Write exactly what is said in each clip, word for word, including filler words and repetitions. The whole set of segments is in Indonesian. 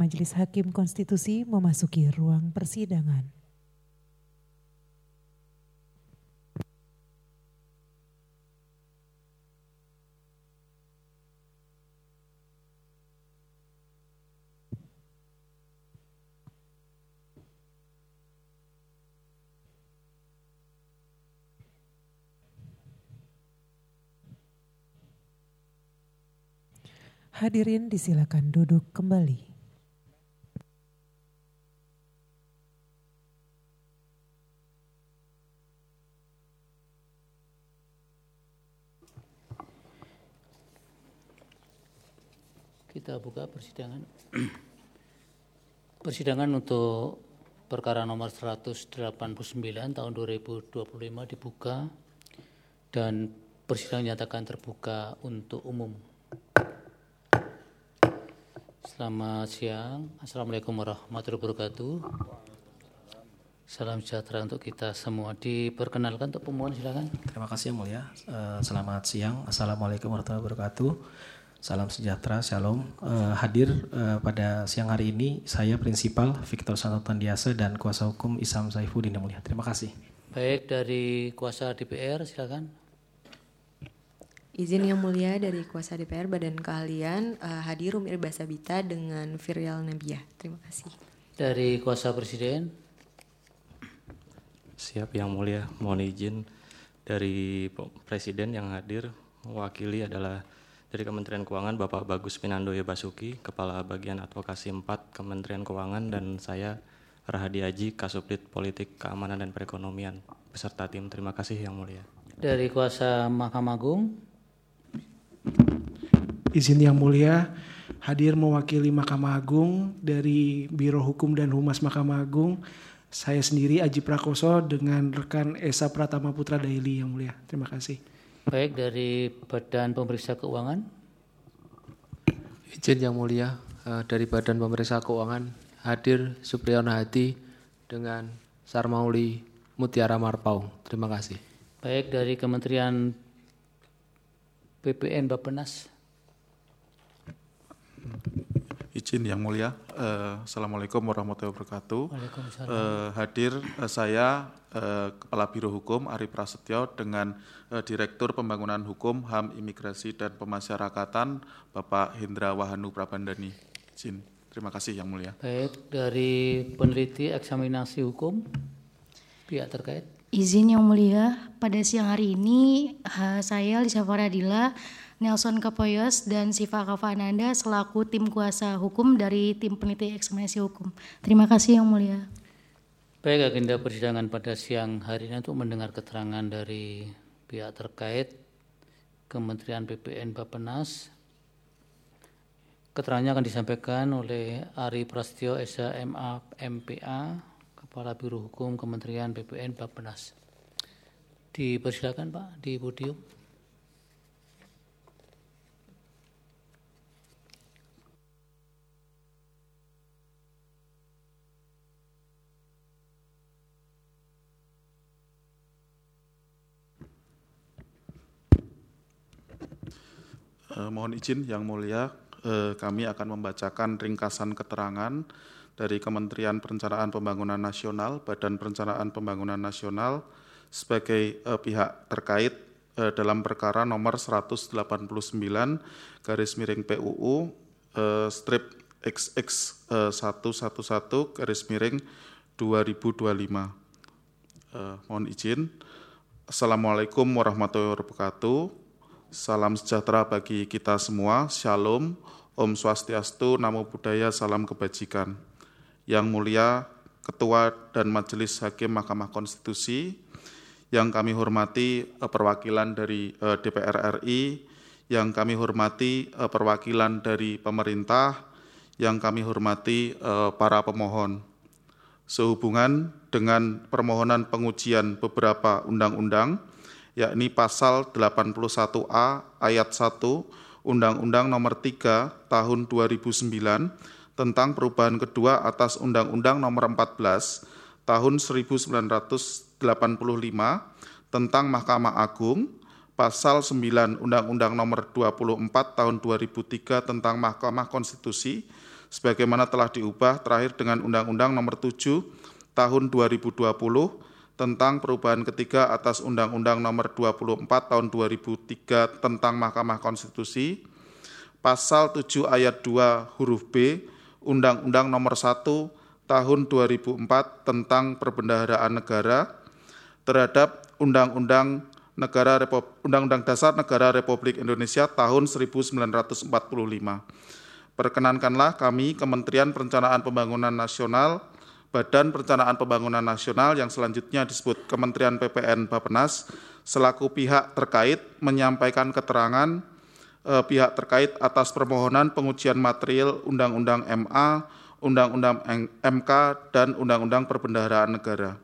Majelis Hakim Konstitusi memasuki ruang persidangan. Hadirin disilakan duduk kembali. Kita buka persidangan. Persidangan untuk perkara nomor seratus delapan puluh sembilan tahun dua ribu dua puluh lima dibuka dan persidangan nyatakan terbuka untuk umum. Selamat siang, Assalamualaikum warahmatullahi wabarakatuh. Salam sejahtera untuk kita semua. Diperkenalkan untuk pemohon, silakan. Terima kasih yang mulia. Selamat siang, Assalamualaikum warahmatullahi wabarakatuh. Salam sejahtera, shalom. Hadir pada siang hari ini saya Prinsipal Victor Santotandiasa dan Kuasa Hukum Isam Saifuddin yang mulia. Terima kasih. Baik, dari Kuasa D P R silakan. Izin yang mulia dari Kuasa D P R Badan Keahlian uh, hadir Umi Irba Sabita dengan Viryal Nabiah. Terima kasih. Dari Kuasa Presiden. Siap yang mulia, mohon izin dari Presiden yang hadir mewakili adalah dari Kementerian Keuangan Bapak Bagus Pinandoyo Basuki, Kepala Bagian Advokasi empat Kementerian Keuangan, dan saya Rahadi Aji, Kasubdit Politik Keamanan dan Perekonomian beserta tim. Terima kasih yang mulia. Dari Kuasa Mahkamah Agung. Izin yang mulia, hadir mewakili Mahkamah Agung dari Biro Hukum dan Humas Mahkamah Agung, saya sendiri Aji Prakoso dengan rekan Esa Pratama Putra Daily yang mulia. Terima kasih. Baik, dari Badan Pemeriksa Keuangan. Izin yang mulia, dari Badan Pemeriksa Keuangan hadir Supriyono Hadi dengan Sarmauli Mutiara Marpau. Terima kasih. Baik, dari Kementerian B P N Bappenas. Izin yang mulia, eh, Assalamualaikum warahmatullahi wabarakatuh. Waalaikumsalam. Eh, hadir eh, saya eh, Kepala Biro Hukum Ari Prasetyo dengan eh, Direktur Pembangunan Hukum, H A M, Imigrasi dan Pemasyarakatan Bapak Hendra Wahanu Prabandani. Izin, terima kasih yang mulia. Baik, dari peneliti eksaminasi hukum pihak terkait. Izin yang mulia, pada siang hari ini saya Lisa Faradila, Nelson Kapoyos, dan Siva Kavananda selaku tim kuasa hukum dari tim peneliti eksaminasi hukum. Terima kasih yang mulia. Baik, agenda persidangan pada siang hari ini untuk mendengar keterangan dari pihak terkait Kementerian B P N Bappenas. Keterangannya akan disampaikan oleh Ari Prasetyo S H M A M P A, Kepala Biro Hukum Kementerian B P N Bappenas. Dipersilakan Pak di podium. Eh, mohon izin yang mulia, eh, kami akan membacakan ringkasan keterangan dari Kementerian Perencanaan Pembangunan Nasional, Badan Perencanaan Pembangunan Nasional sebagai eh, pihak terkait eh, dalam perkara nomor seratus delapan puluh sembilan garis miring P U U eh, strip X X eh, seratus sebelas garis miring dua ribu dua puluh lima. Eh, mohon izin. Assalamualaikum warahmatullahi wabarakatuh. Salam sejahtera bagi kita semua, Shalom, Om Swastiastu, Namo Buddhaya, Salam Kebajikan. Yang mulia Ketua dan Majelis Hakim Mahkamah Konstitusi, yang kami hormati perwakilan dari D P R R I, yang kami hormati perwakilan dari pemerintah, yang kami hormati para pemohon. Sehubungan dengan permohonan pengujian beberapa undang-undang, yakni pasal delapan puluh satu A ayat satu Undang-Undang Nomor tiga Tahun dua ribu sembilan tentang perubahan kedua atas Undang-Undang Nomor empat belas Tahun seribu sembilan ratus delapan puluh lima tentang Mahkamah Agung, pasal sembilan Undang-Undang Nomor dua puluh empat Tahun dua ribu tiga tentang Mahkamah Konstitusi, sebagaimana telah diubah terakhir dengan Undang-Undang Nomor tujuh Tahun dua ribu dua puluh tentang perubahan ketiga atas Undang-Undang Nomor dua puluh empat Tahun dua ribu tiga tentang Mahkamah Konstitusi, Pasal tujuh Ayat dua huruf B Undang-Undang Nomor satu Tahun dua ribu empat tentang Perbendaharaan Negara terhadap Undang-Undang Negara Repub- Undang-Undang Dasar Negara Republik Indonesia tahun seribu sembilan ratus empat puluh lima. Perkenankanlah kami Kementerian Perencanaan Pembangunan Nasional, Badan Perencanaan Pembangunan Nasional yang selanjutnya disebut Kementerian P P N Bappenas selaku pihak terkait menyampaikan keterangan eh, pihak terkait atas permohonan pengujian material Undang-Undang M A, Undang-Undang M K, dan Undang-Undang Perbendaharaan Negara.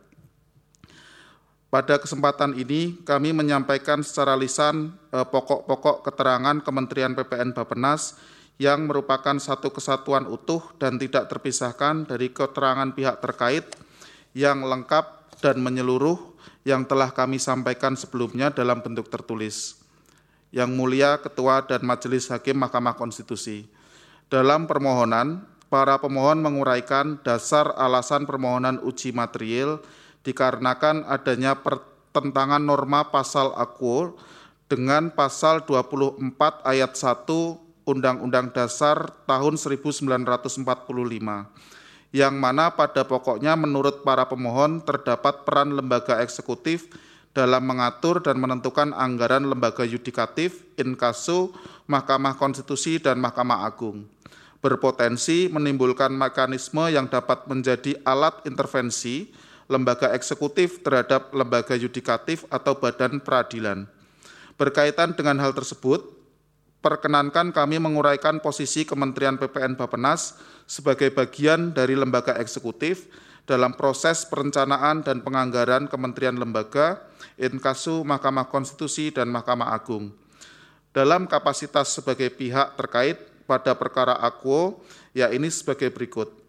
Pada kesempatan ini kami menyampaikan secara lisan eh, pokok-pokok keterangan Kementerian P P N Bappenas yang merupakan satu kesatuan utuh dan tidak terpisahkan dari keterangan pihak terkait yang lengkap dan menyeluruh yang telah kami sampaikan sebelumnya dalam bentuk tertulis. Yang Mulia Ketua dan Majelis Hakim Mahkamah Konstitusi, dalam permohonan, para pemohon menguraikan dasar alasan permohonan uji material dikarenakan adanya pertentangan norma pasal Akuo dengan pasal dua puluh empat ayat satu Undang-Undang Dasar tahun seribu sembilan ratus empat puluh lima, yang mana pada pokoknya menurut para pemohon terdapat peran lembaga eksekutif dalam mengatur dan menentukan anggaran lembaga yudikatif, inkasu, Mahkamah Konstitusi, dan Mahkamah Agung, berpotensi menimbulkan mekanisme yang dapat menjadi alat intervensi lembaga eksekutif terhadap lembaga yudikatif atau badan peradilan. Berkaitan dengan hal tersebut, perkenankan kami menguraikan posisi Kementerian P P N Bappenas sebagai bagian dari lembaga eksekutif dalam proses perencanaan dan penganggaran kementerian lembaga, inkasu, Mahkamah Konstitusi, dan Mahkamah Agung. Dalam kapasitas sebagai pihak terkait pada perkara Akuo, yakni sebagai berikut.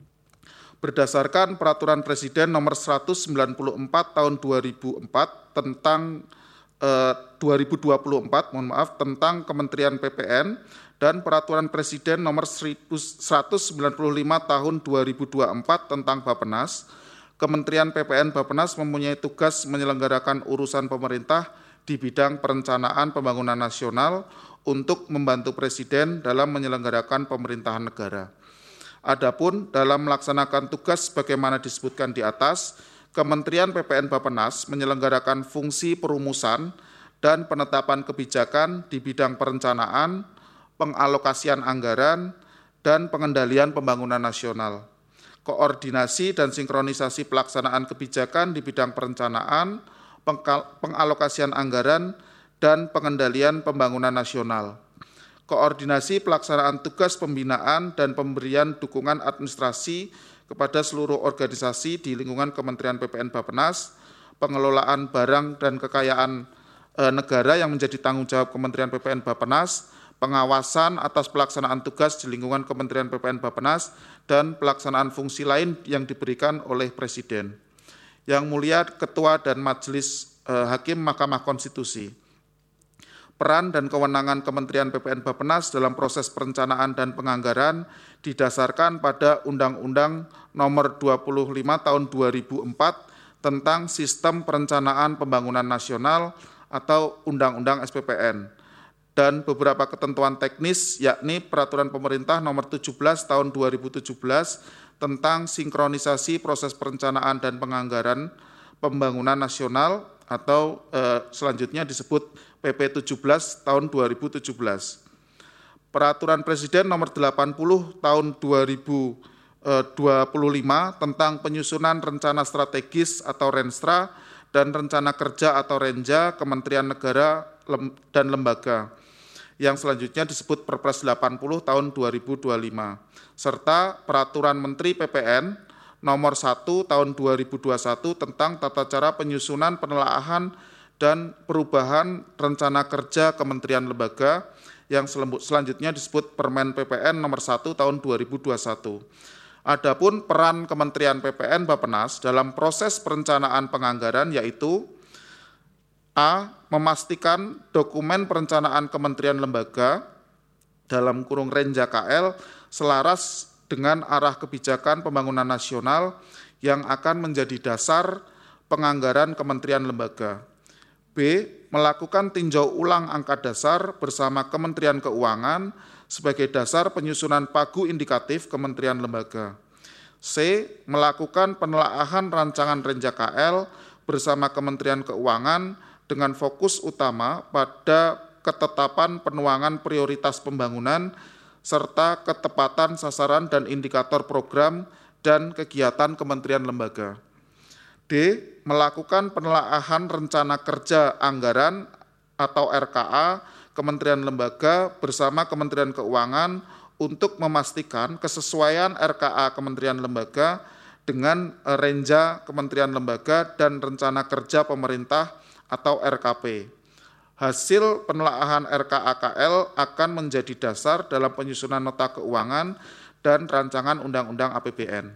Berdasarkan Peraturan Presiden Nomor seratus sembilan puluh empat Tahun dua ribu empat tentang eh, dua ribu dua puluh empat, mohon maaf, tentang Kementerian P P N dan Peraturan Presiden Nomor seratus sembilan puluh lima Tahun dua ribu dua puluh empat tentang Bappenas, Kementerian P P N Bappenas mempunyai tugas menyelenggarakan urusan pemerintah di bidang perencanaan pembangunan nasional untuk membantu Presiden dalam menyelenggarakan pemerintahan negara. Adapun dalam melaksanakan tugas sebagaimana disebutkan di atas, Kementerian P P N Bappenas menyelenggarakan fungsi perumusan dan penetapan kebijakan di bidang perencanaan, pengalokasian anggaran, dan pengendalian pembangunan nasional, koordinasi dan sinkronisasi pelaksanaan kebijakan di bidang perencanaan, pengalokasian anggaran, dan pengendalian pembangunan nasional, koordinasi pelaksanaan tugas pembinaan dan pemberian dukungan administrasi kepada seluruh organisasi di lingkungan Kementerian P P N Bappenas, pengelolaan barang dan kekayaan e, negara yang menjadi tanggung jawab Kementerian P P N Bappenas, pengawasan atas pelaksanaan tugas di lingkungan Kementerian P P N Bappenas, dan pelaksanaan fungsi lain yang diberikan oleh Presiden. Yang Mulia Ketua dan Majelis e, Hakim Mahkamah Konstitusi, peran dan kewenangan Kementerian P P N Bappenas dalam proses perencanaan dan penganggaran didasarkan pada Undang-Undang Nomor dua puluh lima Tahun dua ribu empat tentang Sistem Perencanaan Pembangunan Nasional atau Undang-Undang S P P N dan beberapa ketentuan teknis, yakni Peraturan Pemerintah Nomor tujuh belas Tahun dua ribu tujuh belas tentang sinkronisasi proses perencanaan dan penganggaran pembangunan nasional atau eh, selanjutnya disebut P P tujuh belas Tahun dua ribu tujuh belas. Peraturan Presiden Nomor delapan puluh Tahun dua ribu dua puluh lima tentang penyusunan rencana strategis atau Renstra dan rencana kerja atau Renja Kementerian Negara dan Lembaga, yang selanjutnya disebut Perpres delapan puluh Tahun dua ribu dua puluh lima, serta Peraturan Menteri P P N Nomor satu Tahun dua ribu dua puluh satu tentang tata cara penyusunan, penelaahan, dan perubahan rencana kerja Kementerian Lembaga, yang selanjutnya disebut Permen P P N Nomor satu Tahun dua ribu dua puluh satu. Adapun peran Kementerian P P N Bappenas dalam proses perencanaan penganggaran yaitu A. Memastikan dokumen perencanaan Kementerian Lembaga dalam kurung Renja K L selaras dengan arah kebijakan pembangunan nasional yang akan menjadi dasar penganggaran kementerian lembaga. B. Melakukan tinjau ulang angka dasar bersama Kementerian Keuangan sebagai dasar penyusunan pagu indikatif kementerian lembaga. C. Melakukan penelaahan rancangan Renja K L bersama Kementerian Keuangan dengan fokus utama pada ketetapan penuangan prioritas pembangunan serta ketepatan sasaran dan indikator program dan kegiatan kementerian lembaga. D. Melakukan penelaahan rencana kerja anggaran atau R K A kementerian lembaga bersama Kementerian Keuangan untuk memastikan kesesuaian R K A kementerian lembaga dengan renja kementerian lembaga dan rencana kerja pemerintah atau R K P. Hasil penelaahan R K A K L akan menjadi dasar dalam penyusunan nota keuangan dan rancangan undang-undang A P B N.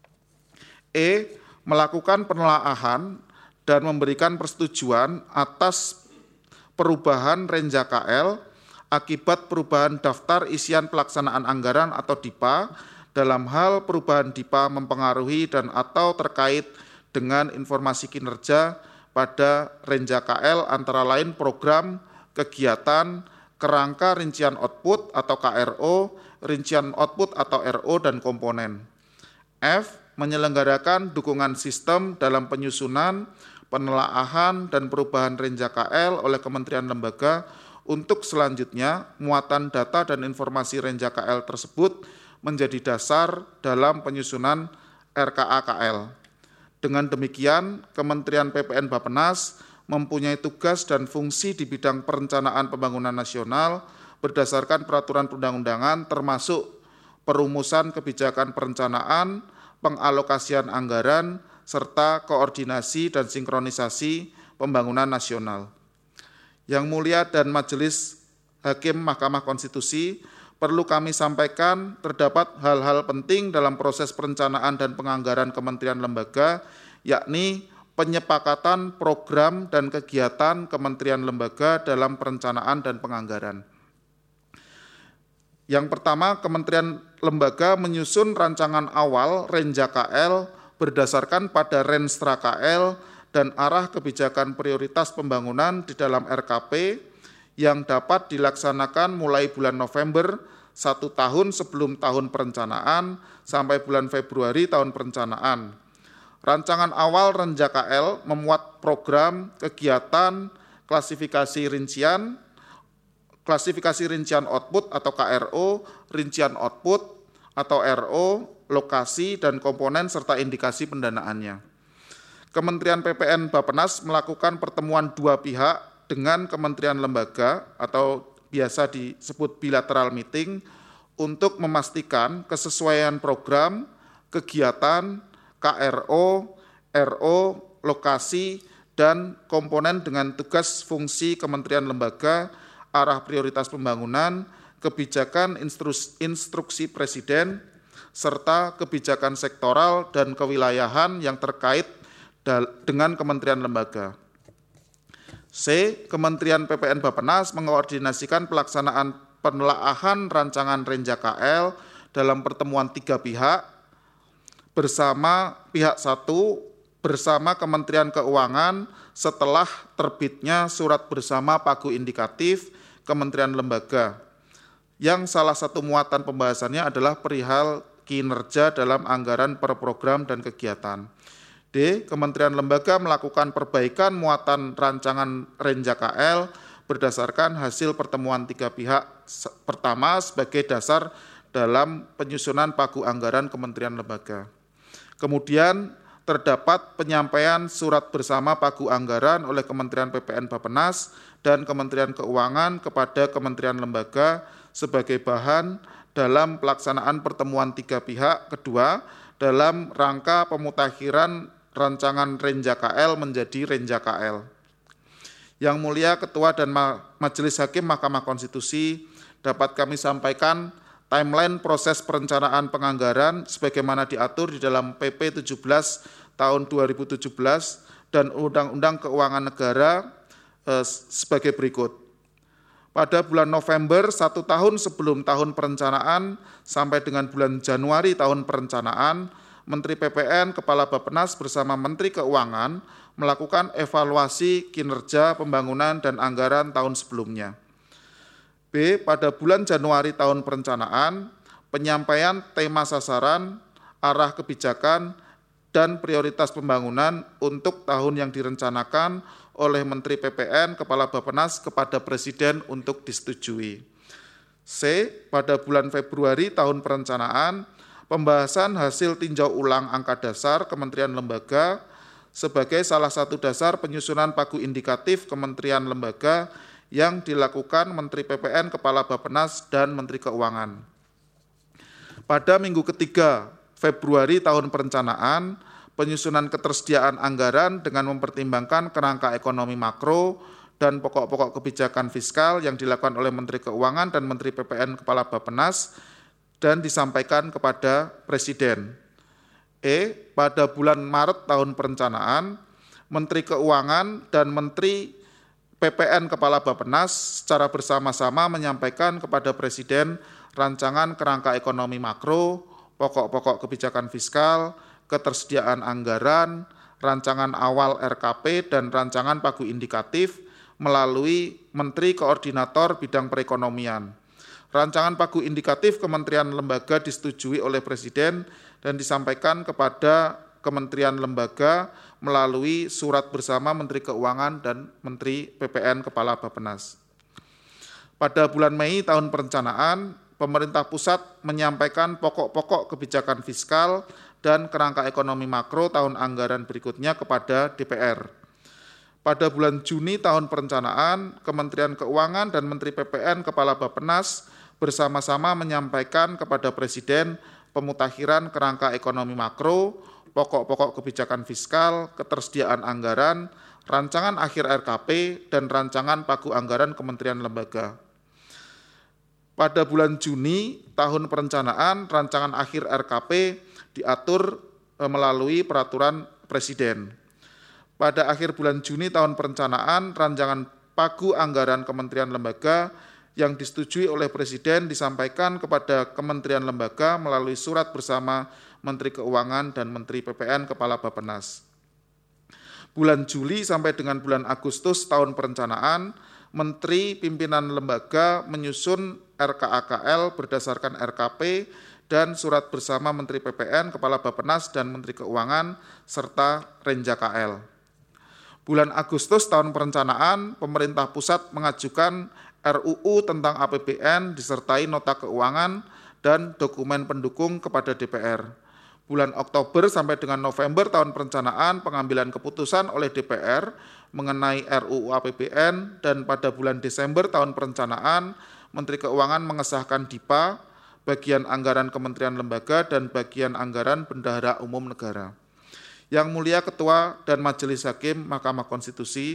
E. Melakukan penelaahan dan memberikan persetujuan atas perubahan Renja K L akibat perubahan daftar isian pelaksanaan anggaran atau D I P A dalam hal perubahan D I P A mempengaruhi dan atau terkait dengan informasi kinerja pada Renja K L antara lain program, kegiatan, kerangka rincian output atau K R O, rincian output atau R O, dan komponen. F. Menyelenggarakan dukungan sistem dalam penyusunan, penelaahan, dan perubahan Renja K L oleh kementerian lembaga untuk selanjutnya muatan data dan informasi Renja K L tersebut menjadi dasar dalam penyusunan R K A K L. Dengan demikian, Kementerian P P N Bappenas mempunyai tugas dan fungsi di bidang perencanaan pembangunan nasional berdasarkan peraturan perundang-undangan termasuk perumusan kebijakan perencanaan, pengalokasian anggaran, serta koordinasi dan sinkronisasi pembangunan nasional. Yang Mulia dan Majelis Hakim Mahkamah Konstitusi, perlu kami sampaikan terdapat hal-hal penting dalam proses perencanaan dan penganggaran kementerian lembaga, yakni penyepakatan program dan kegiatan kementerian lembaga dalam perencanaan dan penganggaran. Yang pertama, kementerian lembaga menyusun rancangan awal Renja K L berdasarkan pada Renstra K L dan arah kebijakan prioritas pembangunan di dalam R K P yang dapat dilaksanakan mulai bulan November satu tahun sebelum tahun perencanaan sampai bulan Februari tahun perencanaan. Rancangan awal Renja K L memuat program, kegiatan, klasifikasi rincian, klasifikasi rincian output atau K R O, rincian output atau R O, lokasi dan komponen serta indikasi pendanaannya. Kementerian P P N Bappenas melakukan pertemuan dua pihak dengan kementerian lembaga atau biasa disebut bilateral meeting untuk memastikan kesesuaian program, kegiatan, K R O, R O, lokasi, dan komponen dengan tugas fungsi kementerian lembaga, arah prioritas pembangunan, kebijakan instruksi presiden, serta kebijakan sektoral dan kewilayahan yang terkait dengan kementerian lembaga. C. Kementerian P P N Bappenas mengkoordinasikan pelaksanaan penelaahan rancangan Renja K L dalam pertemuan tiga pihak bersama pihak satu bersama Kementerian Keuangan setelah terbitnya surat bersama pagu indikatif kementerian lembaga yang salah satu muatan pembahasannya adalah perihal kinerja dalam anggaran per program dan kegiatan. D. Kementerian lembaga melakukan perbaikan muatan rancangan Renja K L berdasarkan hasil pertemuan tiga pihak pertama sebagai dasar dalam penyusunan pagu anggaran kementerian lembaga. Kemudian terdapat penyampaian surat bersama pagu anggaran oleh Kementerian P P N Bappenas dan Kementerian Keuangan kepada kementerian lembaga sebagai bahan dalam pelaksanaan pertemuan tiga pihak kedua dalam rangka pemutakhiran rancangan Renja K L menjadi Renja K L. Yang Mulia Ketua dan Majelis Hakim Mahkamah Konstitusi, dapat kami sampaikan timeline proses perencanaan penganggaran sebagaimana diatur di dalam P P tujuh belas tahun dua ribu tujuh belas dan Undang-Undang Keuangan Negara eh, sebagai berikut. pada bulan November satu tahun sebelum tahun perencanaan sampai dengan bulan Januari tahun perencanaan, Menteri P P N, Kepala Bappenas bersama Menteri Keuangan melakukan evaluasi kinerja pembangunan dan anggaran tahun sebelumnya. B. Pada bulan Januari tahun perencanaan, penyampaian tema sasaran, arah kebijakan, dan prioritas pembangunan untuk tahun yang direncanakan oleh Menteri P P N, Kepala Bappenas kepada Presiden untuk disetujui. C. Pada bulan Februari tahun perencanaan, pembahasan hasil tinjau ulang angka dasar Kementerian Lembaga sebagai salah satu dasar penyusunan pagu indikatif Kementerian Lembaga yang dilakukan Menteri P P N, Kepala Bappenas, dan Menteri Keuangan. Pada minggu ketiga Februari tahun perencanaan, penyusunan ketersediaan anggaran dengan mempertimbangkan kerangka ekonomi makro dan pokok-pokok kebijakan fiskal yang dilakukan oleh Menteri Keuangan dan Menteri P P N, Kepala Bappenas, dan disampaikan kepada Presiden. E. Pada bulan Maret tahun perencanaan, Menteri Keuangan dan Menteri P P N, Kepala Bappenas secara bersama-sama menyampaikan kepada Presiden rancangan kerangka ekonomi makro, pokok-pokok kebijakan fiskal, ketersediaan anggaran, rancangan awal R K P, dan rancangan pagu indikatif melalui Menteri Koordinator Bidang Perekonomian. Rancangan pagu indikatif Kementerian Lembaga disetujui oleh Presiden dan disampaikan kepada Kementerian Lembaga melalui surat bersama Menteri Keuangan dan Menteri P P N, Kepala Bappenas. Pada bulan Mei tahun perencanaan, pemerintah pusat menyampaikan pokok-pokok kebijakan fiskal dan kerangka ekonomi makro tahun anggaran berikutnya kepada D P R. Pada bulan Juni tahun perencanaan, Kementerian Keuangan dan Menteri P P N, Kepala Bappenas bersama-sama menyampaikan kepada Presiden pemutakhiran kerangka ekonomi makro, pokok-pokok kebijakan fiskal, ketersediaan anggaran, rancangan akhir R K P, dan rancangan pagu anggaran Kementerian Lembaga. Pada bulan Juni tahun perencanaan, rancangan akhir R K P diatur melalui peraturan Presiden. Pada akhir bulan Juni tahun perencanaan, rancangan pagu anggaran Kementerian Lembaga yang disetujui oleh Presiden disampaikan kepada Kementerian Lembaga melalui surat bersama Menteri Keuangan dan Menteri P P N, Kepala Bappenas. Bulan Juli sampai dengan bulan Agustus tahun perencanaan, Menteri Pimpinan Lembaga menyusun R K A K L berdasarkan R K P dan surat bersama Menteri P P N, Kepala Bappenas, dan Menteri Keuangan, serta Renja K L. Bulan Agustus tahun perencanaan, pemerintah pusat mengajukan R U U tentang A P B N disertai nota keuangan dan dokumen pendukung kepada D P R. Bulan Oktober sampai dengan November tahun perencanaan, pengambilan keputusan oleh D P R mengenai R U U A P B N, dan pada bulan Desember tahun perencanaan, Menteri Keuangan mengesahkan D I P A, bagian anggaran Kementerian Lembaga, dan bagian anggaran Bendahara Umum Negara. Yang Mulia Ketua dan Majelis Hakim Mahkamah Konstitusi,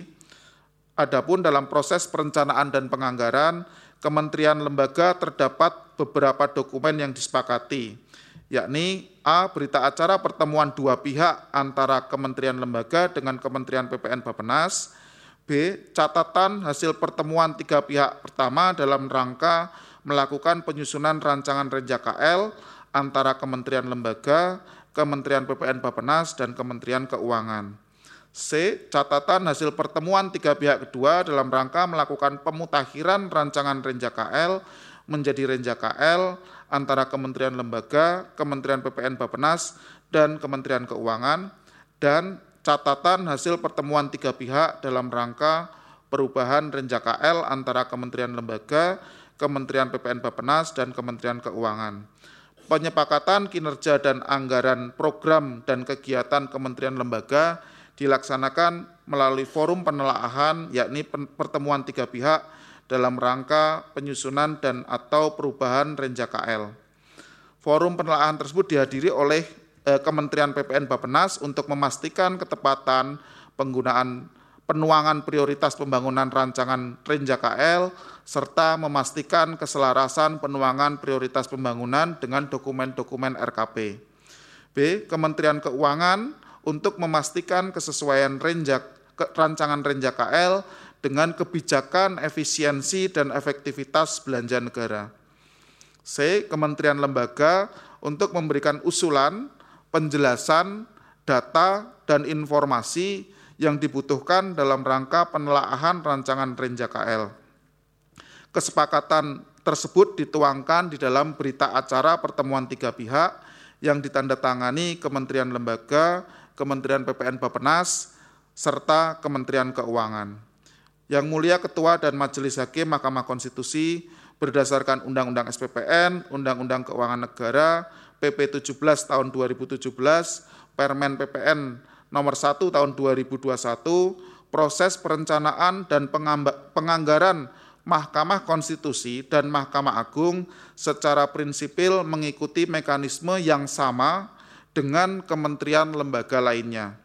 adapun dalam proses perencanaan dan penganggaran, Kementerian Lembaga terdapat beberapa dokumen yang disepakati, yakni A. Berita acara pertemuan dua pihak antara Kementerian Lembaga dengan Kementerian P P N Bappenas. B. Catatan hasil pertemuan tiga pihak pertama dalam rangka melakukan penyusunan rancangan Renja K L antara Kementerian Lembaga, Kementerian P P N Bappenas, dan Kementerian Keuangan. C. Catatan hasil pertemuan tiga pihak kedua dalam rangka melakukan pemutakhiran rancangan Renja K L menjadi Renja K L antara Kementerian Lembaga, Kementerian P P N Bappenas, dan Kementerian Keuangan, dan catatan hasil pertemuan tiga pihak dalam rangka perubahan Renja K L antara Kementerian Lembaga, Kementerian P P N Bappenas, dan Kementerian Keuangan. Penyepakatan kinerja dan anggaran program dan kegiatan Kementerian Lembaga dilaksanakan melalui forum penelaahan, yakni pertemuan tiga pihak dalam rangka penyusunan dan atau perubahan Renja K L. Forum penelaahan tersebut dihadiri oleh eh, Kementerian P P N Bappenas untuk memastikan ketepatan penggunaan penuangan prioritas pembangunan rancangan Renja K L, serta memastikan keselarasan penuangan prioritas pembangunan dengan dokumen-dokumen R K P. B. Kementerian Keuangan untuk memastikan kesesuaian renja, ke, rancangan Renja K L dengan kebijakan efisiensi dan efektivitas belanja negara. C. Kementerian lembaga untuk memberikan usulan, penjelasan, data, dan informasi yang dibutuhkan dalam rangka penelaahan rancangan Renja K L. Kesepakatan tersebut dituangkan di dalam berita acara pertemuan tiga pihak yang ditandatangani Kementerian Lembaga, Kementerian P P N Bappenas, serta Kementerian Keuangan. Yang Mulia Ketua dan Majelis Hakim Mahkamah Konstitusi berdasarkan Undang-Undang S P P N, Undang-Undang Keuangan Negara, P P tujuh belas tahun dua ribu tujuh belas, Permen P P N nomor satu tahun dua ribu dua puluh satu, proses perencanaan dan penganggaran Mahkamah Konstitusi dan Mahkamah Agung secara prinsipil mengikuti mekanisme yang sama dengan kementerian lembaga lainnya,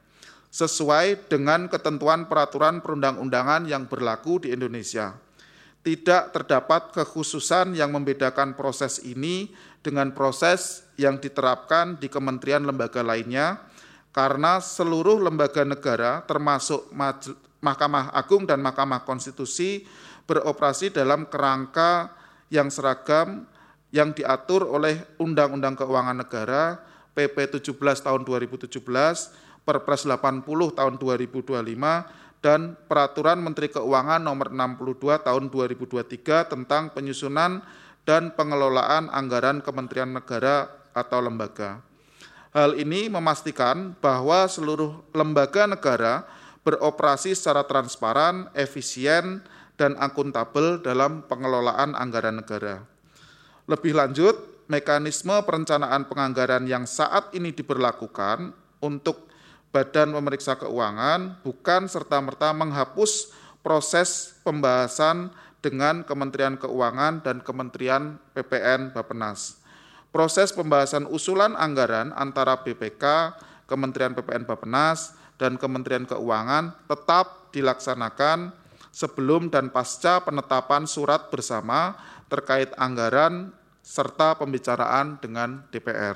sesuai dengan ketentuan peraturan perundang-undangan yang berlaku di Indonesia. Tidak terdapat kekhususan yang membedakan proses ini dengan proses yang diterapkan di kementerian lembaga lainnya, karena seluruh lembaga negara termasuk Mahkamah Agung dan Mahkamah Konstitusi beroperasi dalam kerangka yang seragam yang diatur oleh Undang-Undang Keuangan Negara P P tujuh belas tahun dua ribu tujuh belas, Perpres delapan puluh tahun dua ribu dua puluh lima, dan Peraturan Menteri Keuangan nomor enam puluh dua tahun dua ribu dua puluh tiga tentang penyusunan dan pengelolaan anggaran kementerian negara atau lembaga. Hal ini memastikan bahwa seluruh lembaga negara beroperasi secara transparan, efisien, dan akuntabel dalam pengelolaan anggaran negara. Lebih lanjut, mekanisme perencanaan penganggaran yang saat ini diberlakukan untuk Badan Pemeriksa Keuangan bukan serta-merta menghapus proses pembahasan dengan Kementerian Keuangan dan Kementerian P P N Bappenas. Proses pembahasan usulan anggaran antara B P K, Kementerian P P N Bappenas, dan Kementerian Keuangan tetap dilaksanakan sebelum dan pasca penetapan surat bersama terkait anggaran serta pembicaraan dengan D P R.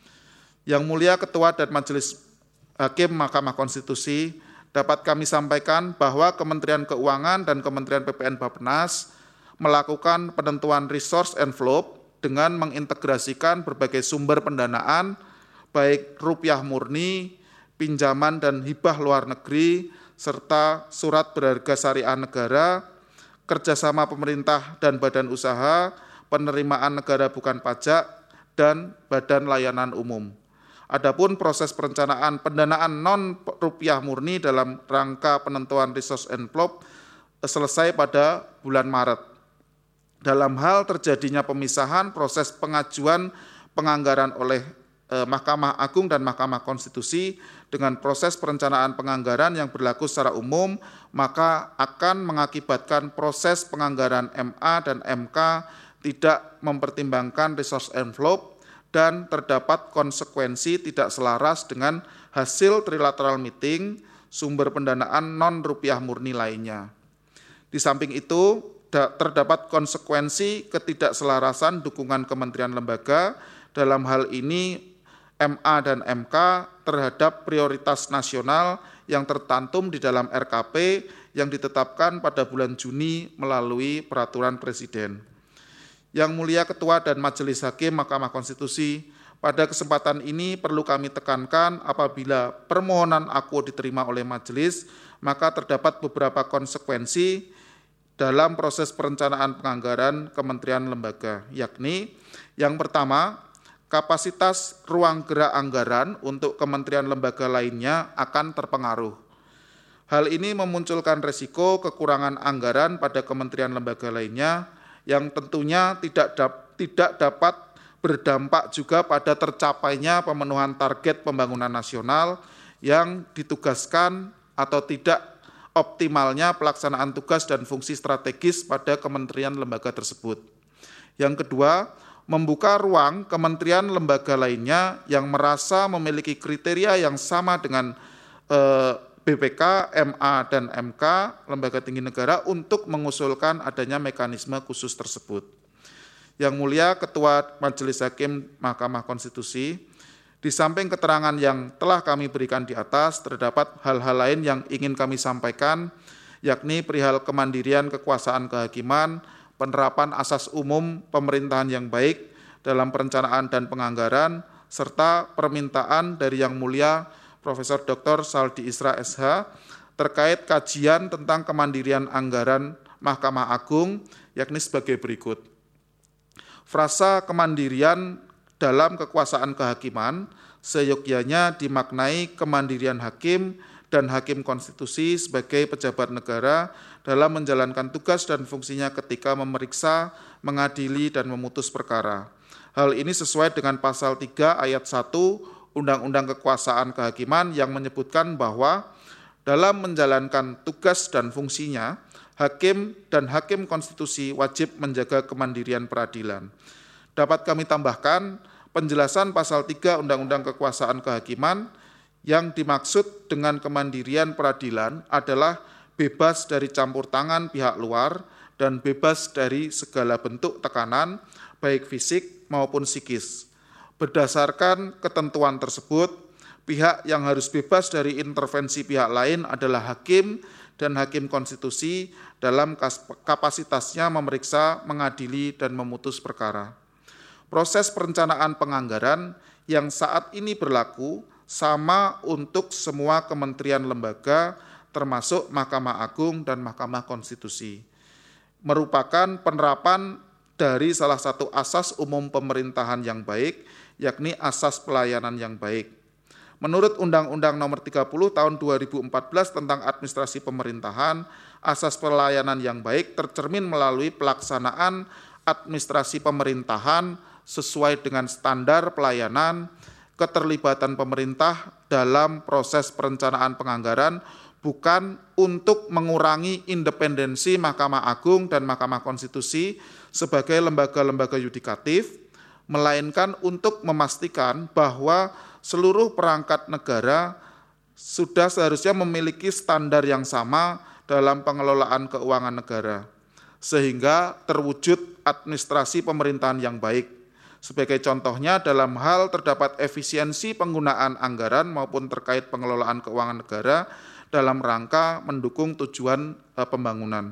Yang Mulia Ketua dan Majelis Hakim Mahkamah Konstitusi, dapat kami sampaikan bahwa Kementerian Keuangan dan Kementerian P P N Bappenas melakukan penentuan resource envelope dengan mengintegrasikan berbagai sumber pendanaan, baik rupiah murni, pinjaman dan hibah luar negeri, serta surat berharga syariah negara, kerjasama pemerintah dan badan usaha, penerimaan negara bukan pajak, dan badan layanan umum. Adapun proses perencanaan pendanaan non-rupiah murni dalam rangka penentuan resource envelope selesai pada bulan Maret. Dalam hal terjadinya pemisahan proses pengajuan penganggaran oleh eh, Mahkamah Agung dan Mahkamah Konstitusi dengan proses perencanaan penganggaran yang berlaku secara umum, maka akan mengakibatkan proses penganggaran M A dan M K tidak mempertimbangkan resource envelope dan terdapat konsekuensi tidak selaras dengan hasil trilateral meeting sumber pendanaan non-rupiah murni lainnya. Di samping itu, terdapat konsekuensi ketidakselarasan dukungan kementerian lembaga, dalam hal ini M A dan M K terhadap prioritas nasional yang tercantum di dalam R K P yang ditetapkan pada bulan Juni melalui peraturan Presiden. Yang Mulia Ketua dan Majelis Hakim Mahkamah Konstitusi, pada kesempatan ini perlu kami tekankan apabila permohonan akuo diterima oleh majelis, maka terdapat beberapa konsekuensi dalam proses perencanaan penganggaran kementerian lembaga, yakni yang pertama, kapasitas ruang gerak anggaran untuk kementerian lembaga lainnya akan terpengaruh. Hal ini memunculkan risiko kekurangan anggaran pada kementerian lembaga lainnya yang tentunya tidak dap, tidak dapat berdampak juga pada tercapainya pemenuhan target pembangunan nasional yang ditugaskan atau tidak optimalnya pelaksanaan tugas dan fungsi strategis pada kementerian lembaga tersebut. Yang kedua, membuka ruang kementerian lembaga lainnya yang merasa memiliki kriteria yang sama dengan eh, B P K, M A, dan M K, Lembaga Tinggi Negara, untuk mengusulkan adanya mekanisme khusus tersebut. Yang Mulia Ketua Majelis Hakim Mahkamah Konstitusi, di samping keterangan yang telah kami berikan di atas, terdapat hal-hal lain yang ingin kami sampaikan, yakni perihal kemandirian kekuasaan kehakiman, penerapan asas umum pemerintahan yang baik dalam perencanaan dan penganggaran, serta permintaan dari Yang Mulia Profesor Doktor Saldi Isra S H terkait kajian tentang kemandirian anggaran Mahkamah Agung, yakni sebagai berikut. Frasa kemandirian dalam kekuasaan kehakiman seyogyanya dimaknai kemandirian hakim dan hakim konstitusi sebagai pejabat negara dalam menjalankan tugas dan fungsinya ketika memeriksa, mengadili, dan memutus perkara. Hal ini sesuai dengan pasal tiga ayat satu Undang-Undang Kekuasaan Kehakiman yang menyebutkan bahwa dalam menjalankan tugas dan fungsinya, hakim dan hakim konstitusi wajib menjaga kemandirian peradilan. Dapat kami tambahkan, penjelasan pasal tiga Undang-Undang Kekuasaan Kehakiman yang dimaksud dengan kemandirian peradilan adalah bebas dari campur tangan pihak luar dan bebas dari segala bentuk tekanan, baik fisik maupun psikis. Berdasarkan ketentuan tersebut, pihak yang harus bebas dari intervensi pihak lain adalah hakim dan hakim konstitusi dalam kapasitasnya memeriksa, mengadili, dan memutus perkara. Proses perencanaan penganggaran yang saat ini berlaku sama untuk semua kementerian lembaga, termasuk Mahkamah Agung dan Mahkamah Konstitusi. Merupakan penerapan dari salah satu asas umum pemerintahan yang baik, yakni asas pelayanan yang baik. Menurut Undang-Undang Nomor tiga puluh Tahun dua ribu empat belas tentang Administrasi Pemerintahan, asas pelayanan yang baik tercermin melalui pelaksanaan administrasi pemerintahan sesuai dengan standar pelayanan, keterlibatan pemerintah dalam proses perencanaan penganggaran, bukan untuk mengurangi independensi Mahkamah Agung dan Mahkamah Konstitusi sebagai lembaga-lembaga yudikatif, melainkan untuk memastikan bahwa seluruh perangkat negara sudah seharusnya memiliki standar yang sama dalam pengelolaan keuangan negara, sehingga terwujud administrasi pemerintahan yang baik. Sebagai contohnya, dalam hal terdapat efisiensi penggunaan anggaran maupun terkait pengelolaan keuangan negara dalam rangka mendukung tujuan eh, pembangunan.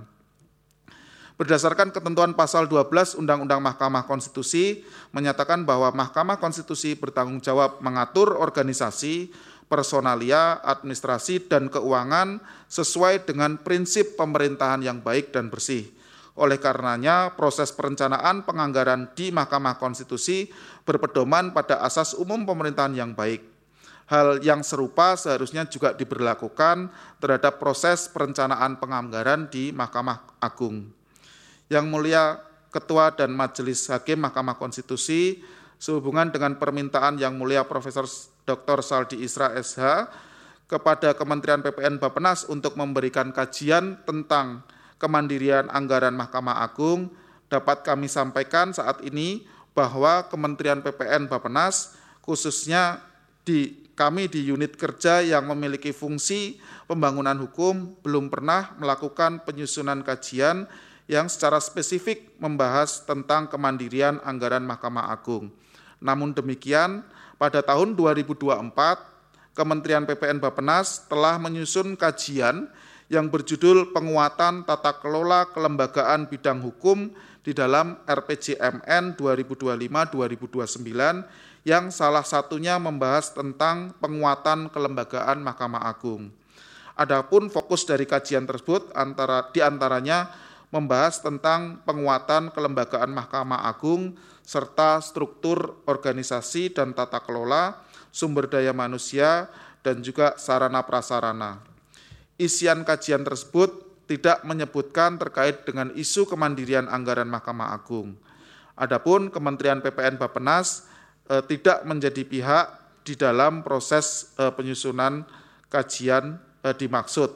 Berdasarkan ketentuan pasal dua belas Undang-Undang Mahkamah Konstitusi menyatakan bahwa Mahkamah Konstitusi bertanggung jawab mengatur organisasi, personalia, administrasi, dan keuangan sesuai dengan prinsip pemerintahan yang baik dan bersih. Oleh karenanya, proses perencanaan penganggaran di Mahkamah Konstitusi berpedoman pada asas umum pemerintahan yang baik. Hal yang serupa seharusnya juga diberlakukan terhadap proses perencanaan penganggaran di Mahkamah Agung. Yang Mulia Ketua dan Majelis Hakim Mahkamah Konstitusi, sehubungan dengan permintaan Yang Mulia Profesor Doktor Saldi Isra S H kepada Kementerian P P N Bappenas untuk memberikan kajian tentang kemandirian anggaran Mahkamah Agung, dapat kami sampaikan saat ini bahwa Kementerian P P N Bappenas, khususnya di kami di unit kerja yang memiliki fungsi pembangunan hukum, belum pernah melakukan penyusunan kajian yang secara spesifik membahas tentang kemandirian anggaran Mahkamah Agung. Namun demikian, pada tahun dua ribu dua puluh empat, Kementerian P P N Bappenas telah menyusun kajian yang berjudul Penguatan Tata Kelola Kelembagaan Bidang Hukum di dalam R P J M N dua ribu dua puluh lima dua ribu dua puluh sembilan yang salah satunya membahas tentang penguatan kelembagaan Mahkamah Agung. Adapun fokus dari kajian tersebut antara diantaranya membahas tentang penguatan kelembagaan Mahkamah Agung serta struktur organisasi dan tata kelola, sumber daya manusia, dan juga sarana prasarana. Isian kajian tersebut tidak menyebutkan terkait dengan isu kemandirian anggaran Mahkamah Agung. Adapun Kementerian P P N Bappenas eh, tidak menjadi pihak di dalam proses eh, penyusunan kajian eh, dimaksud.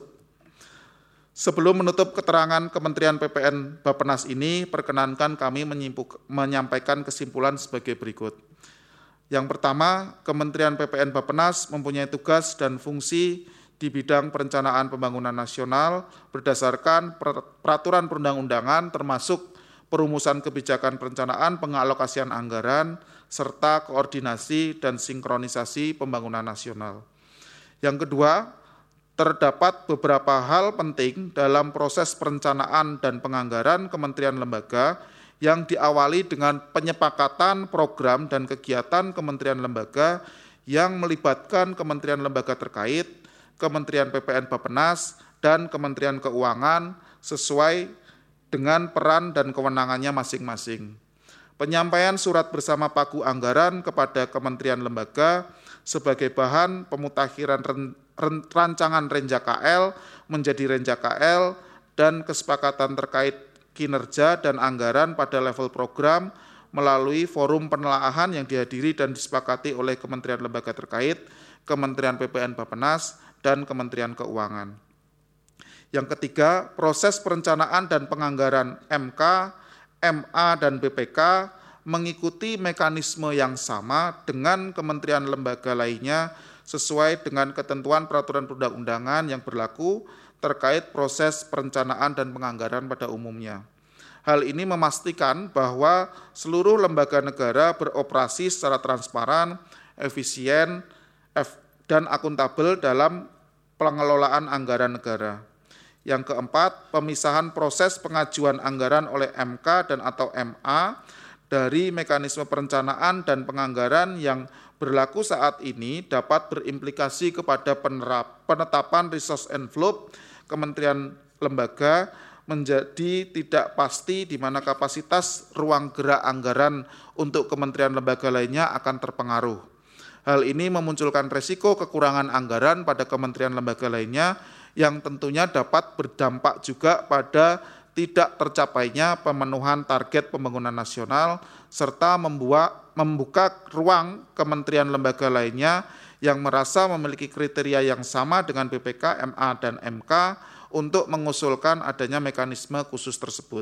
Sebelum menutup keterangan Kementerian P P N Bappenas ini, perkenankan kami menyampaikan kesimpulan sebagai berikut. Yang pertama, Kementerian P P N Bappenas mempunyai tugas dan fungsi di bidang perencanaan pembangunan nasional berdasarkan peraturan perundang-undangan termasuk perumusan kebijakan perencanaan, pengalokasian anggaran, serta koordinasi dan sinkronisasi pembangunan nasional. Yang kedua, terdapat beberapa hal penting dalam proses perencanaan dan penganggaran kementerian lembaga yang diawali dengan penyepakatan program dan kegiatan kementerian lembaga yang melibatkan kementerian lembaga terkait, Kementerian P P N Bappenas, dan Kementerian Keuangan sesuai dengan peran dan kewenangannya masing-masing. Penyampaian surat bersama pagu anggaran kepada kementerian lembaga sebagai bahan pemutakhiran rancangan Renja K L menjadi Renja K L dan kesepakatan terkait kinerja dan anggaran pada level program melalui forum penelaahan yang dihadiri dan disepakati oleh kementerian lembaga terkait, Kementerian P P N Bappenas, dan Kementerian Keuangan. Yang ketiga, proses perencanaan dan penganggaran M K, M A, dan B P K mengikuti mekanisme yang sama dengan kementerian lembaga lainnya sesuai dengan ketentuan peraturan perundang-undangan yang berlaku terkait proses perencanaan dan penganggaran pada umumnya. Hal ini memastikan bahwa seluruh lembaga negara beroperasi secara transparan, efisien, dan akuntabel dalam pengelolaan anggaran negara. Yang keempat, pemisahan proses pengajuan anggaran oleh M K dan atau M A dari mekanisme perencanaan dan penganggaran yang berlaku saat ini dapat berimplikasi kepada penerap, penetapan resource envelope kementerian lembaga menjadi tidak pasti di mana kapasitas ruang gerak anggaran untuk kementerian lembaga lainnya akan terpengaruh. Hal ini memunculkan resiko kekurangan anggaran pada kementerian lembaga lainnya yang tentunya dapat berdampak juga pada tidak tercapainya pemenuhan target pembangunan nasional serta membuat, membuka ruang kementerian lembaga lainnya yang merasa memiliki kriteria yang sama dengan B P K, M A, dan M K untuk mengusulkan adanya mekanisme khusus tersebut.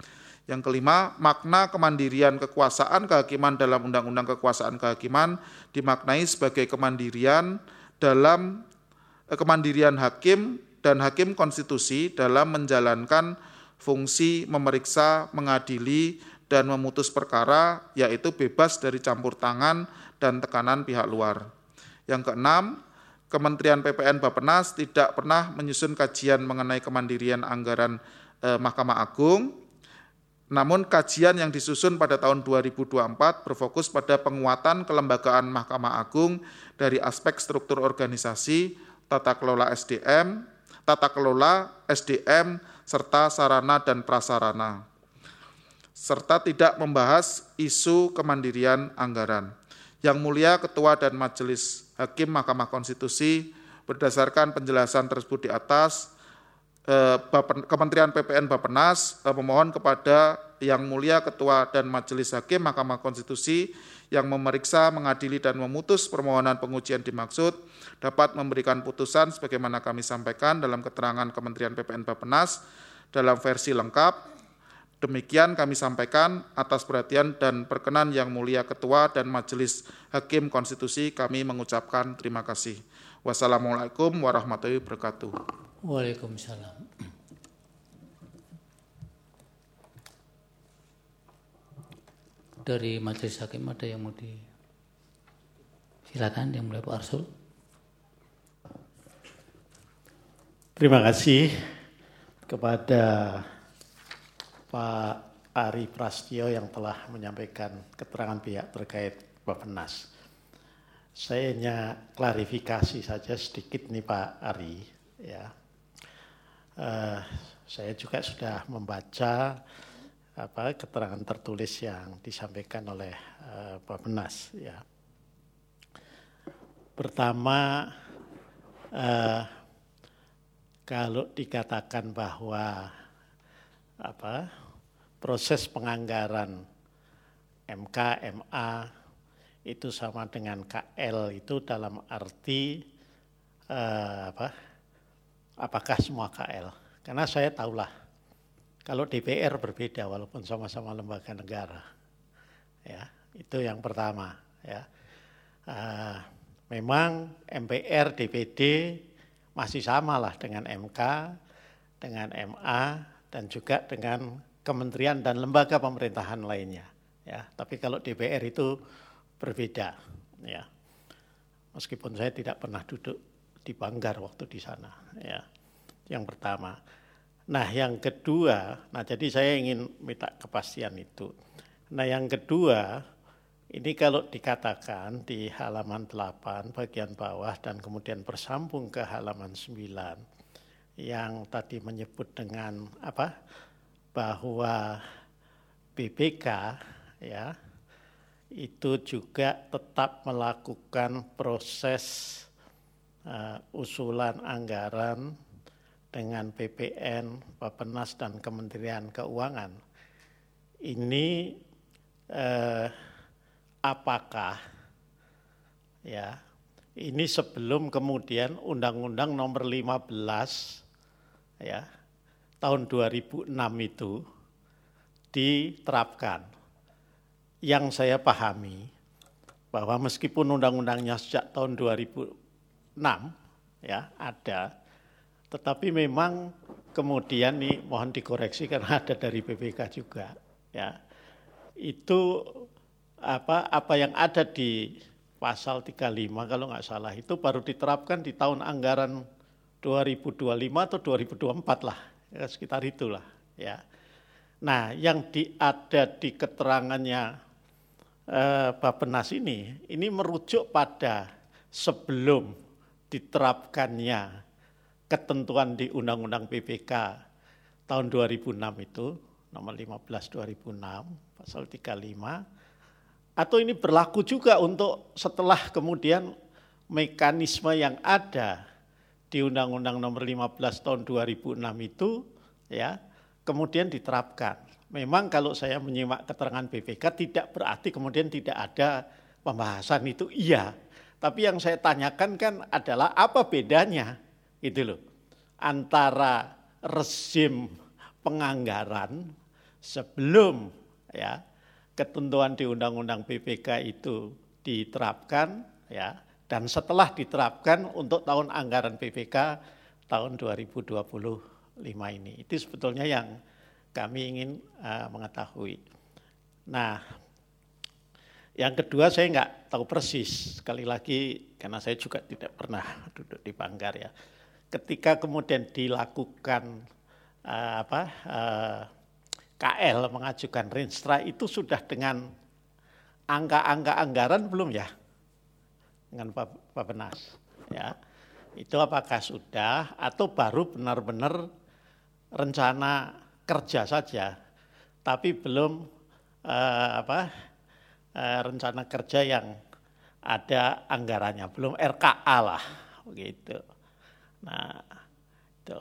Yang kelima, makna kemandirian kekuasaan kehakiman dalam Undang-Undang Kekuasaan Kehakiman dimaknai sebagai kemandirian dalam eh, kemandirian hakim dan hakim konstitusi dalam menjalankan fungsi memeriksa, mengadili, dan memutus perkara, yaitu bebas dari campur tangan dan tekanan pihak luar. Yang keenam, Kementerian P P N Bappenas tidak pernah menyusun kajian mengenai kemandirian anggaran eh, Mahkamah Agung, namun kajian yang disusun pada tahun dua ribu dua puluh empat berfokus pada penguatan kelembagaan Mahkamah Agung dari aspek struktur organisasi, tata kelola S D M, tata kelola S D M, serta sarana dan prasarana, serta tidak membahas isu kemandirian anggaran. Yang Mulia Ketua dan Majelis Hakim Mahkamah Konstitusi berdasarkan penjelasan tersebut di atas, eh, Kementerian P P N Bappenas eh, memohon kepada Yang Mulia Ketua dan Majelis Hakim Mahkamah Konstitusi yang memeriksa, mengadili, dan memutus permohonan pengujian dimaksud dapat memberikan putusan sebagaimana kami sampaikan dalam keterangan Kementerian P P N Bappenas dalam versi lengkap. Demikian kami sampaikan atas perhatian dan perkenan Yang Mulia Ketua dan Majelis Hakim Konstitusi, kami mengucapkan terima kasih. Wassalamualaikum warahmatullahi wabarakatuh. Waalaikumsalam. Dari Majelis Hakim ada yang mau di silakan, Yang Mulia Pak Arsul. Terima kasih kepada Pak Ari Prasetyo yang telah menyampaikan keterangan pihak terkait Bappenas. Saya hanya klarifikasi saja sedikit nih Pak Ari. Ya, uh, saya juga sudah membaca apa keterangan tertulis yang disampaikan oleh uh, Bappenas. Ya, pertama, uh, kalau dikatakan bahwa apa proses penganggaran M K, M A itu sama dengan K L itu dalam arti eh, apa? Apakah semua K L? Karena saya tahulah kalau D P R berbeda walaupun sama-sama lembaga negara, ya itu yang pertama. Ya, eh, memang M P R, D P D masih samalah dengan M K, dengan M A, dan juga dengan kementerian dan lembaga pemerintahan lainnya. Ya, tapi kalau D P R itu berbeda. Ya, meskipun saya tidak pernah duduk di Banggar waktu di sana, ya. Yang pertama. Nah, yang kedua, nah jadi saya ingin minta kepastian itu. Nah, yang kedua, ini kalau dikatakan di halaman delapan bagian bawah dan kemudian bersambung ke halaman sembilan yang tadi menyebut dengan apa? Bahwa B P K ya itu juga tetap melakukan proses uh, usulan anggaran dengan B P N, Bappenas dan Kementerian Keuangan. Ini eh, apakah ya ini sebelum kemudian Undang-Undang Nomor lima belas ya tahun dua ribu enam itu diterapkan. Yang saya pahami bahwa meskipun undang-undangnya sejak tahun dua ribu enam ya ada, tetapi memang kemudian nih mohon dikoreksi karena ada dari B P K juga ya. Itu apa apa yang ada di pasal tiga puluh lima kalau nggak salah itu baru diterapkan di tahun anggaran dua ribu dua puluh lima atau dua ribu dua puluh empat lah, ya, sekitar itulah ya. Nah, yang di, ada di keterangannya eh, Bappenas ini, ini merujuk pada sebelum diterapkannya ketentuan di Undang-Undang P P K tahun dua ribu enam itu, nomor lima belas dua ribu enam, pasal tiga puluh lima, atau ini berlaku juga untuk setelah kemudian mekanisme yang ada di Undang-Undang nomor lima belas tahun dua ribu enam itu ya kemudian diterapkan. Memang kalau saya menyimak keterangan B P K tidak berarti kemudian tidak ada pembahasan itu, iya. Tapi yang saya tanyakan kan adalah apa bedanya gitu loh antara rezim penganggaran sebelum ya ketentuan di Undang-Undang P P K itu diterapkan ya dan setelah diterapkan untuk tahun anggaran P P K tahun dua ribu dua puluh lima ini. Itu sebetulnya yang kami ingin uh, mengetahui. Nah, yang kedua saya nggak tahu persis, sekali lagi karena saya juga tidak pernah duduk di Banggar ya. Ketika kemudian dilakukan uh, apa uh, K L mengajukan Rinstra itu sudah dengan angka-angka anggaran belum ya? Dengan Bappenas ya. Itu apakah sudah atau baru benar-benar rencana kerja saja tapi belum uh, apa uh, rencana kerja yang ada anggarannya, belum R K A lah begitu. Nah, itu.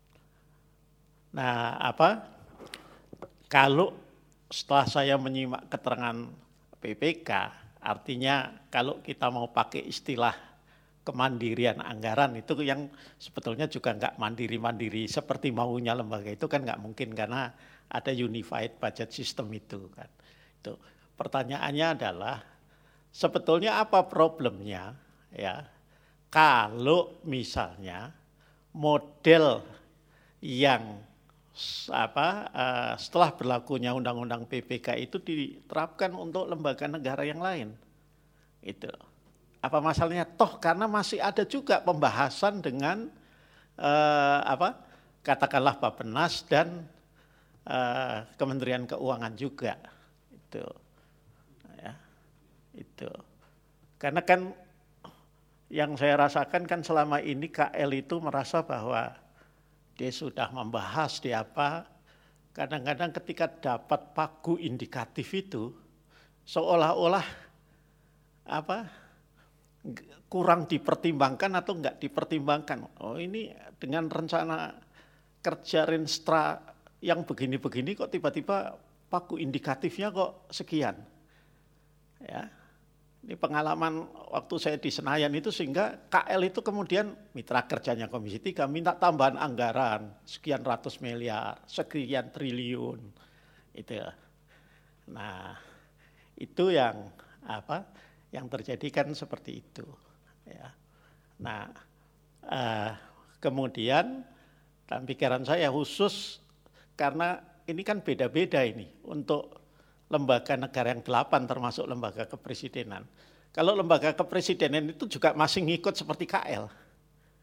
Nah, apa? Kalau setelah saya menyimak keterangan P P K, artinya kalau kita mau pakai istilah kemandirian anggaran itu yang sebetulnya juga enggak mandiri-mandiri seperti maunya lembaga itu kan enggak mungkin karena ada unified budget system itu kan. Itu. Pertanyaannya adalah sebetulnya apa problemnya ya kalau misalnya model yang apa uh, setelah berlakunya Undang-Undang P P K itu diterapkan untuk lembaga negara yang lain. Itu. Apa masalahnya? Toh karena masih ada juga pembahasan dengan uh, apa? Katakanlah Bappenas dan uh, Kementerian Keuangan juga. Itu. Ya. Itu. Karena kan yang saya rasakan kan selama ini K L itu merasa bahwa dia sudah membahas di apa, kadang-kadang ketika dapat pagu indikatif itu seolah-olah apa kurang dipertimbangkan atau enggak dipertimbangkan. Oh ini dengan rencana kerja Rinstra yang begini-begini kok tiba-tiba pagu indikatifnya kok sekian. Ya. Ini pengalaman waktu saya di Senayan itu sehingga K L itu kemudian mitra kerjanya Komisi tiga minta tambahan anggaran sekian ratus miliar, sekian triliun. Itu. Nah, itu yang apa? Yang terjadi kan seperti itu. Ya. Nah, eh, kemudian dalam pikiran saya khusus karena ini kan beda-beda ini untuk lembaga negara yang delapan termasuk lembaga kepresidenan. Kalau lembaga kepresidenan itu juga masih ngikut seperti K L.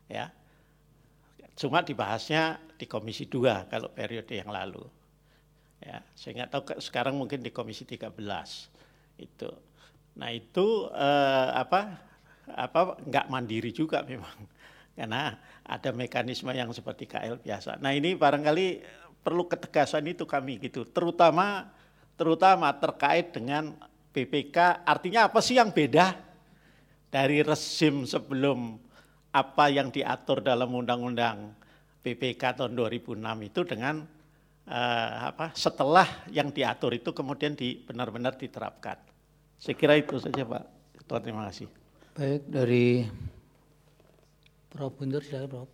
ya. Cuma dibahasnya di Komisi dua kalau periode yang lalu. Ya, saya nggak tahu sekarang mungkin di Komisi tiga belas itu. Nah itu eh, apa apa nggak mandiri juga memang, karena ada mekanisme yang seperti K L biasa. Nah ini barangkali perlu ketegasan itu kami gitu, terutama terutama terkait dengan B P K. Artinya apa sih yang beda dari rezim sebelum apa yang diatur dalam Undang-Undang B P K tahun dua ribu enam itu dengan eh, apa setelah yang diatur itu kemudian di, benar-benar diterapkan. Saya kira itu saja Pak Ketua, terima kasih. Baik, dari Prof Guntur, silakan Prof.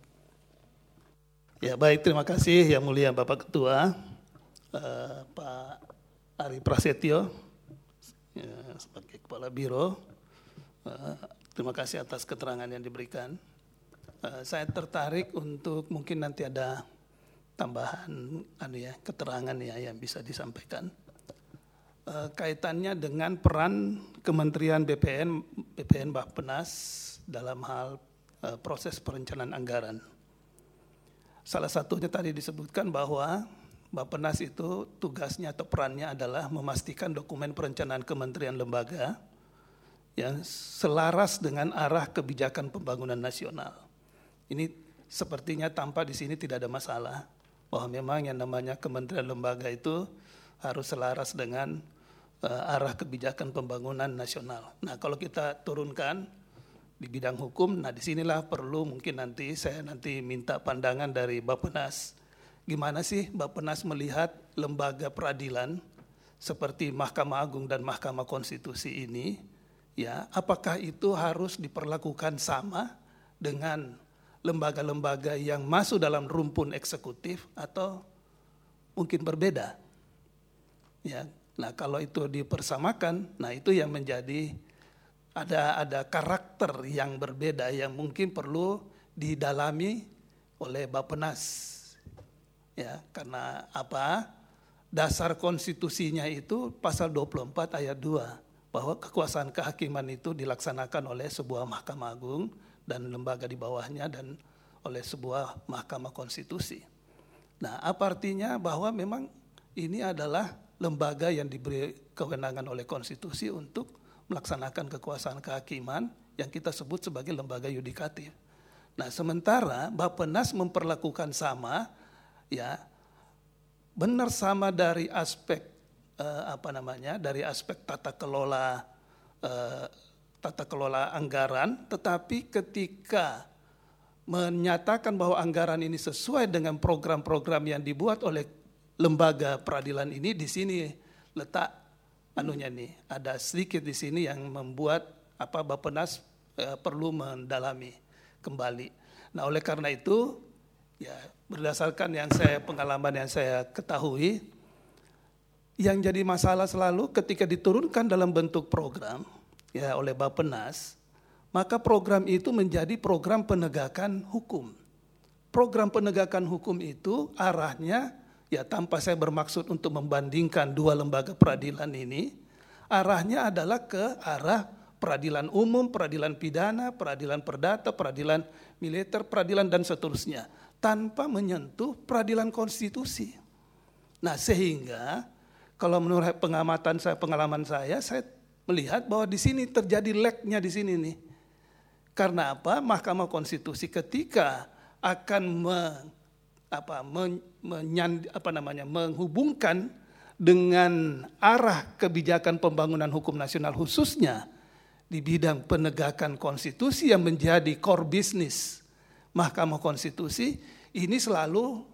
Ya baik, terima kasih Yang Mulia Bapak Ketua, eh, Pak Ari Prasetyo, ya, sebagai Kepala Biro. Eh, terima kasih atas keterangan yang diberikan. Eh, saya tertarik untuk mungkin nanti ada tambahan anu ya, keterangan ya yang bisa disampaikan. Uh, kaitannya dengan peran Kementerian B P N, B P N Bappenas dalam hal uh, proses perencanaan anggaran. Salah satunya tadi disebutkan bahwa Bappenas itu tugasnya atau perannya adalah memastikan dokumen perencanaan kementerian lembaga yang selaras dengan arah kebijakan pembangunan nasional. Ini sepertinya tampak di sini tidak ada masalah bahwa memang yang namanya kementerian lembaga itu harus selaras dengan uh, arah kebijakan pembangunan nasional. Nah, kalau kita turunkan di bidang hukum, nah disinilah perlu mungkin nanti saya nanti minta pandangan dari Bappenas. Gimana sih Bappenas melihat lembaga peradilan seperti Mahkamah Agung dan Mahkamah Konstitusi ini, ya, apakah itu harus diperlakukan sama dengan lembaga-lembaga yang masuk dalam rumpun eksekutif atau mungkin berbeda? Ya, nah kalau itu dipersamakan, nah itu yang menjadi ada ada karakter yang berbeda yang mungkin perlu didalami oleh Bappenas. Ya, karena apa? Dasar konstitusinya itu pasal dua puluh empat ayat dua bahwa kekuasaan kehakiman itu dilaksanakan oleh sebuah Mahkamah Agung dan lembaga di bawahnya dan oleh sebuah Mahkamah Konstitusi. Nah, apa artinya bahwa memang ini adalah lembaga yang diberi kewenangan oleh konstitusi untuk melaksanakan kekuasaan kehakiman yang kita sebut sebagai lembaga yudikatif. Nah, sementara Bappenas memperlakukan sama, ya, benar sama dari aspek eh, apa namanya, dari aspek tata kelola eh, tata kelola anggaran, tetapi ketika menyatakan bahwa anggaran ini sesuai dengan program-program yang dibuat oleh lembaga peradilan ini, di sini letak anunya nih, ada sedikit di sini yang membuat apa Bappenas eh, perlu mendalami kembali. Nah, oleh karena itu ya berdasarkan yang saya pengalaman yang saya ketahui, yang jadi masalah selalu ketika diturunkan dalam bentuk program ya oleh Bappenas, maka program itu menjadi program penegakan hukum. Program penegakan hukum itu arahnya, ya tanpa saya bermaksud untuk membandingkan dua lembaga peradilan ini, arahnya adalah ke arah peradilan umum, peradilan pidana, peradilan perdata, peradilan militer, peradilan dan seterusnya, tanpa menyentuh peradilan konstitusi. Nah, sehingga kalau menurut pengamatan saya, pengalaman saya, saya melihat bahwa di sini terjadi lag-nya di sini nih. Karena apa? Mahkamah Konstitusi ketika akan me, apa, men, menyan, apa namanya, menghubungkan dengan arah kebijakan pembangunan hukum nasional khususnya di bidang penegakan konstitusi yang menjadi core business Mahkamah Konstitusi, ini selalu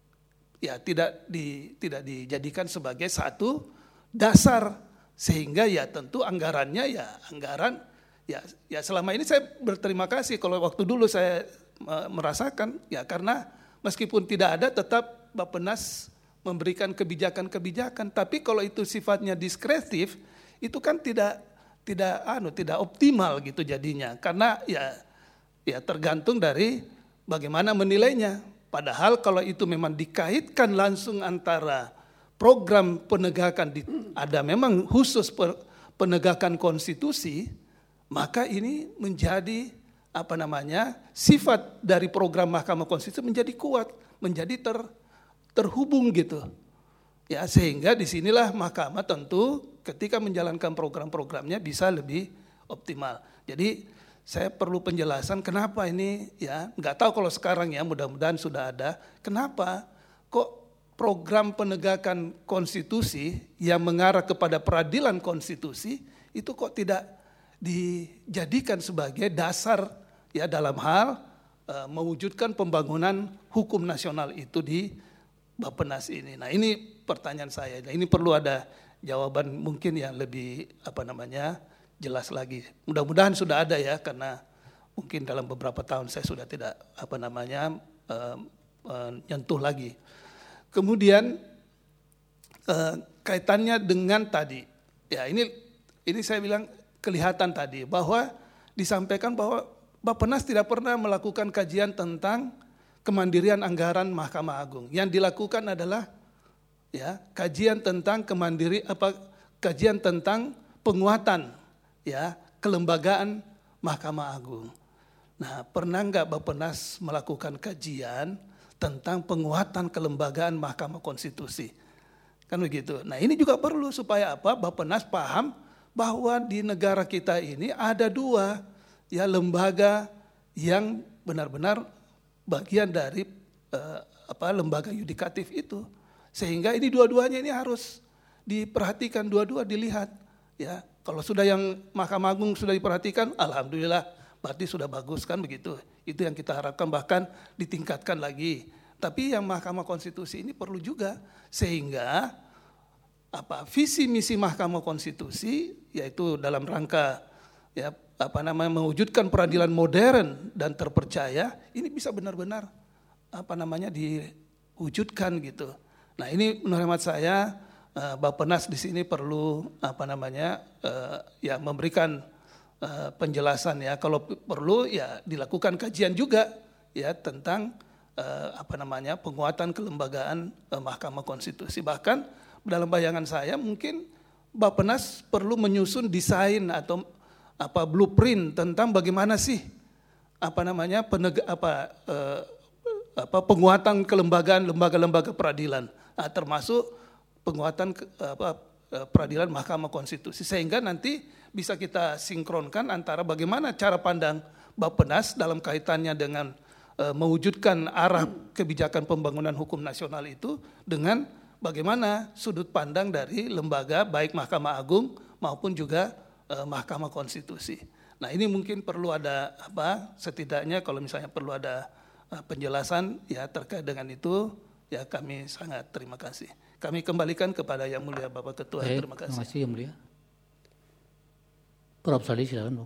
ya tidak di, tidak dijadikan sebagai satu dasar, sehingga ya tentu anggarannya ya anggaran ya ya selama ini saya berterima kasih kalau waktu dulu saya merasakan ya, karena meskipun tidak ada tetap Bappenas memberikan kebijakan-kebijakan, tapi kalau itu sifatnya diskretif itu kan tidak tidak anu tidak optimal gitu jadinya, karena ya ya tergantung dari bagaimana menilainya. Padahal kalau itu memang dikaitkan langsung antara program penegakan di, ada memang khusus penegakan konstitusi, maka ini menjadi apa namanya sifat dari program Mahkamah Konstitusi menjadi kuat, menjadi ter, terhubung gitu. Ya, sehingga disinilah Mahkamah tentu ketika menjalankan program-programnya bisa lebih optimal. Jadi saya perlu penjelasan kenapa ini ya, nggak tahu kalau sekarang ya, mudah-mudahan sudah ada. Kenapa kok program penegakan konstitusi yang mengarah kepada peradilan konstitusi itu kok tidak dijadikan sebagai dasar ya dalam hal uh, mewujudkan pembangunan hukum nasional itu di Bappenas ini. Nah, ini pertanyaan saya. Nah, ini perlu ada jawaban mungkin yang lebih apa namanya jelas lagi. Mudah-mudahan sudah ada ya, karena mungkin dalam beberapa tahun saya sudah tidak apa namanya uh, uh, nyentuh lagi. Kemudian uh, kaitannya dengan tadi, ya ini ini saya bilang kelihatan tadi bahwa disampaikan bahwa Bappenas tidak pernah melakukan kajian tentang kemandirian anggaran Mahkamah Agung. Yang dilakukan adalah ya kajian tentang kemandiri apa kajian tentang penguatan ya kelembagaan Mahkamah Agung. Nah, pernah nggak Bappenas melakukan kajian tentang penguatan kelembagaan Mahkamah Konstitusi? Kan begitu. Nah, ini juga perlu supaya apa? Bappenas paham bahwa di negara kita ini ada dua ya lembaga yang benar-benar bagian dari eh, apa lembaga yudikatif itu. Sehingga ini dua-duanya ini harus diperhatikan, dua-dua dilihat ya. Kalau sudah yang Mahkamah Agung sudah diperhatikan, alhamdulillah berarti sudah bagus kan begitu. Itu yang kita harapkan, bahkan ditingkatkan lagi. Tapi yang Mahkamah Konstitusi ini perlu juga sehingga apa visi misi Mahkamah Konstitusi yaitu dalam rangka ya apa namanya mewujudkan peradilan modern dan terpercaya ini bisa benar-benar apa namanya diwujudkan gitu. Nah, ini menurut hemat saya Bappenas di sini perlu apa namanya ya memberikan penjelasan ya, kalau perlu ya dilakukan kajian juga ya tentang eh, apa namanya penguatan kelembagaan eh, Mahkamah Konstitusi. Bahkan dalam bayangan saya mungkin Bappenas perlu menyusun desain atau apa blueprint tentang bagaimana sih apa namanya penegak apa eh, apa penguatan kelembagaan lembaga-lembaga peradilan, nah, termasuk penguatan apa peradilan Mahkamah Konstitusi, sehingga nanti bisa kita sinkronkan antara bagaimana cara pandang Bappenas dalam kaitannya dengan e, mewujudkan arah kebijakan pembangunan hukum nasional itu dengan bagaimana sudut pandang dari lembaga baik Mahkamah Agung maupun juga e, Mahkamah Konstitusi. Nah, ini mungkin perlu ada apa setidaknya kalau misalnya perlu ada e, penjelasan ya terkait dengan itu ya, kami sangat terima kasih. Kami kembalikan kepada Yang Mulia Bapak Ketua. Baik, terima kasih. Terima kasih Yang Mulia. Prof Sali silakan.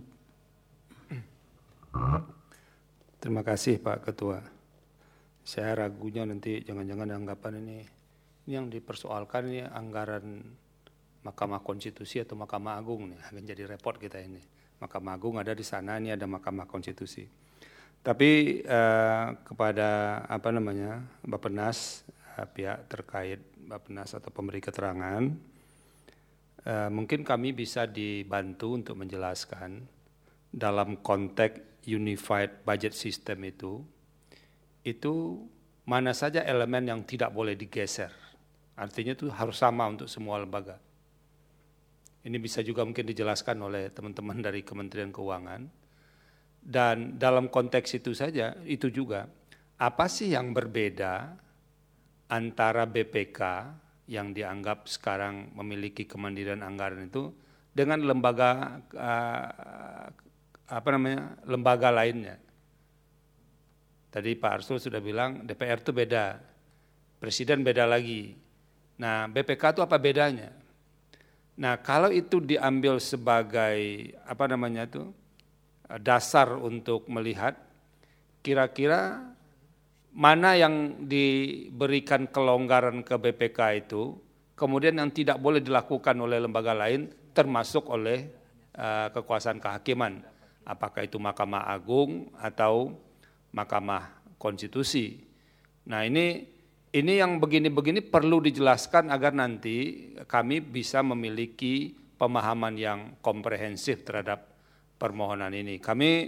Terima kasih Pak Ketua. Saya ragunya nanti jangan-jangan anggapan ini, ini yang dipersoalkan ini anggaran Mahkamah Konstitusi atau Mahkamah Agung nih, akan jadi repot kita ini. Mahkamah Agung ada di sana, ini ada Mahkamah Konstitusi. Tapi eh, kepada apa namanya Bappenas, eh, pihak terkait Bappenas atau pemberi keterangan, eh, mungkin kami bisa dibantu untuk menjelaskan dalam konteks unified budget system itu, itu mana saja elemen yang tidak boleh digeser. Artinya itu harus sama untuk semua lembaga. Ini bisa juga mungkin dijelaskan oleh teman-teman dari Kementerian Keuangan. Dan dalam konteks itu saja, itu juga, apa sih yang berbeda antara B P K yang dianggap sekarang memiliki kemandirian anggaran itu dengan lembaga uh, apa namanya lembaga lainnya. Tadi Pak Arsul sudah bilang D P R itu beda, Presiden beda lagi. Nah, B P K itu apa bedanya? Nah, kalau itu diambil sebagai apa namanya itu dasar untuk melihat kira-kira mana yang diberikan kelonggaran ke B P K itu, kemudian yang tidak boleh dilakukan oleh lembaga lain, termasuk oleh uh, kekuasaan kehakiman, apakah itu Mahkamah Agung atau Mahkamah Konstitusi. Nah, ini ini yang begini-begini perlu dijelaskan agar nanti kami bisa memiliki pemahaman yang komprehensif terhadap permohonan ini. Kami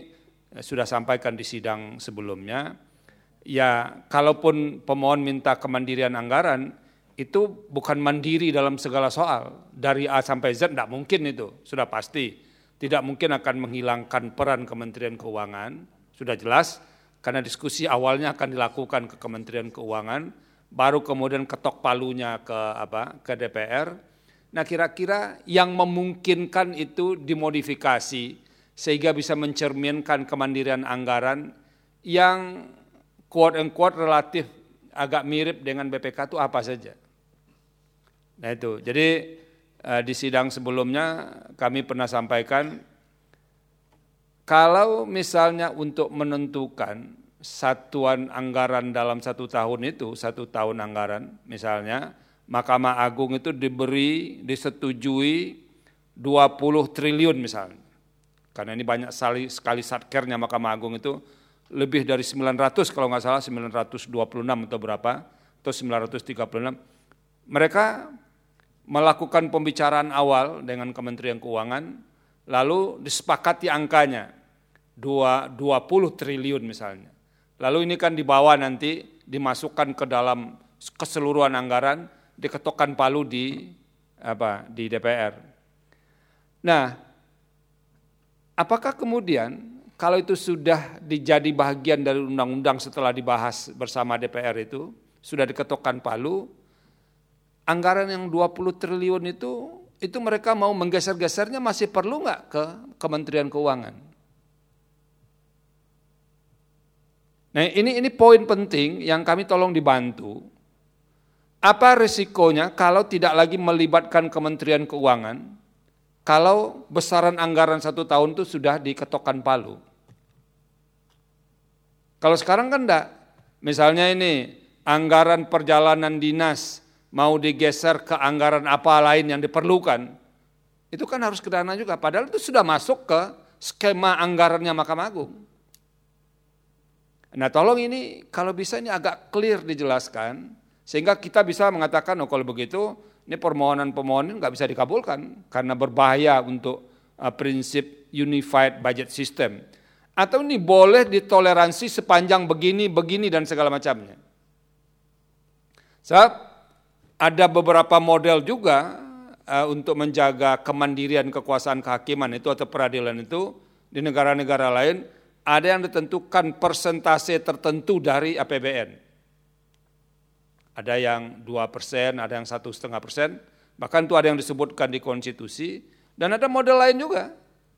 sudah sampaikan di sidang sebelumnya, ya kalaupun pemohon minta kemandirian anggaran, itu bukan mandiri dalam segala soal. Dari A sampai Z tidak mungkin itu, sudah pasti. Tidak mungkin akan menghilangkan peran Kementerian Keuangan, sudah jelas, karena diskusi awalnya akan dilakukan ke Kementerian Keuangan, baru kemudian ketok palunya ke apa ke D P R. Nah kira-kira yang memungkinkan itu dimodifikasi sehingga bisa mencerminkan kemandirian anggaran yang quote unquote relatif agak mirip dengan B P K itu apa saja. Nah itu, jadi di sidang sebelumnya kami pernah sampaikan kalau misalnya untuk menentukan satuan anggaran dalam satu tahun itu, satu tahun anggaran misalnya, Mahkamah Agung itu diberi, disetujui dua puluh triliun misalnya. Karena ini banyak sekali, sekali satkernya Mahkamah Agung itu, lebih dari sembilan ratus kalau nggak salah, sembilan ratus dua puluh enam atau berapa, atau sembilan ratus tiga puluh enam. Mereka melakukan pembicaraan awal dengan Kementerian Keuangan, lalu disepakati angkanya, dua puluh triliun misalnya. Lalu ini kan dibawa nanti, dimasukkan ke dalam keseluruhan anggaran, diketokkan palu di apa di D P R. Nah, apakah kemudian kalau itu sudah dijadi bagian dari undang-undang setelah dibahas bersama D P R itu, sudah diketokkan palu, anggaran yang dua puluh triliun itu, itu mereka mau menggeser-gesernya masih perlu nggak ke Kementerian Keuangan? Nah ini ini poin penting yang kami tolong dibantu. Apa risikonya kalau tidak lagi melibatkan Kementerian Keuangan, kalau besaran anggaran satu tahun itu sudah diketokkan palu? Kalau sekarang kan enggak, misalnya ini anggaran perjalanan dinas mau digeser ke anggaran apa lain yang diperlukan, itu kan harus ke dana juga, padahal itu sudah masuk ke skema anggarannya Mahkamah Agung. Nah tolong ini kalau bisa ini agak clear dijelaskan, sehingga kita bisa mengatakan, oh kalau begitu ini permohonan-permohonan nggak bisa dikabulkan karena berbahaya untuk uh, prinsip unified budget system. Atau ini boleh ditoleransi sepanjang begini, begini dan segala macamnya. Sebab ada beberapa model juga uh, untuk menjaga kemandirian kekuasaan kehakiman itu atau peradilan itu di negara-negara lain, ada yang ditentukan persentase tertentu dari A P B N. Ada yang dua persen, ada yang satu koma lima persen, bahkan itu ada yang disebutkan di konstitusi, dan ada model lain juga.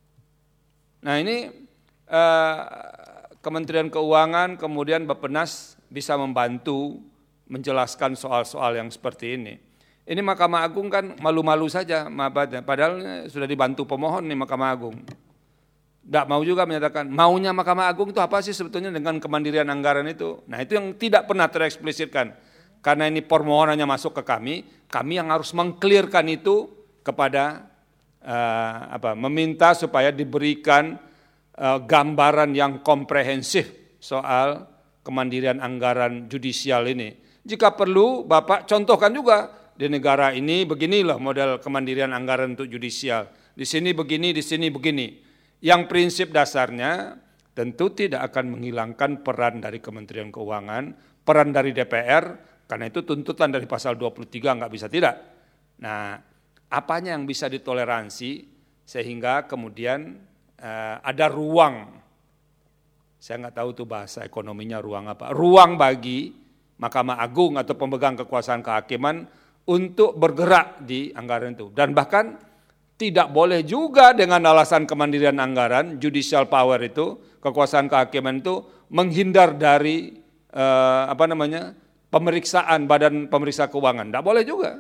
Nah ini eh, Kementerian Keuangan, kemudian Bappenas bisa membantu menjelaskan soal-soal yang seperti ini. Ini Mahkamah Agung kan malu-malu saja, padahal sudah dibantu pemohon nih Mahkamah Agung. Tidak mau juga menyatakan, maunya Mahkamah Agung itu apa sih sebetulnya dengan kemandirian anggaran itu. Nah itu yang tidak pernah tereksplisitkan. Karena ini permohonannya masuk ke kami, kami yang harus mengklirkan itu kepada, uh, apa, meminta supaya diberikan uh, gambaran yang komprehensif soal kemandirian anggaran judisial ini. Jika perlu, Bapak contohkan juga, di negara ini beginilah model kemandirian anggaran untuk judisial. Di sini begini, di sini begini. Yang prinsip dasarnya tentu tidak akan menghilangkan peran dari Kementerian Keuangan, peran dari D P R, karena itu tuntutan dari pasal dua puluh tiga nggak bisa tidak. Nah, apanya yang bisa ditoleransi sehingga kemudian eh, ada ruang, saya nggak tahu tuh bahasa ekonominya ruang apa, ruang bagi Mahkamah Agung atau pemegang kekuasaan kehakiman untuk bergerak di anggaran itu. Dan bahkan tidak boleh juga dengan alasan kemandirian anggaran, judicial power itu, kekuasaan kehakiman itu menghindar dari eh, apa namanya pemeriksaan Badan Pemeriksa Keuangan, tidak boleh juga.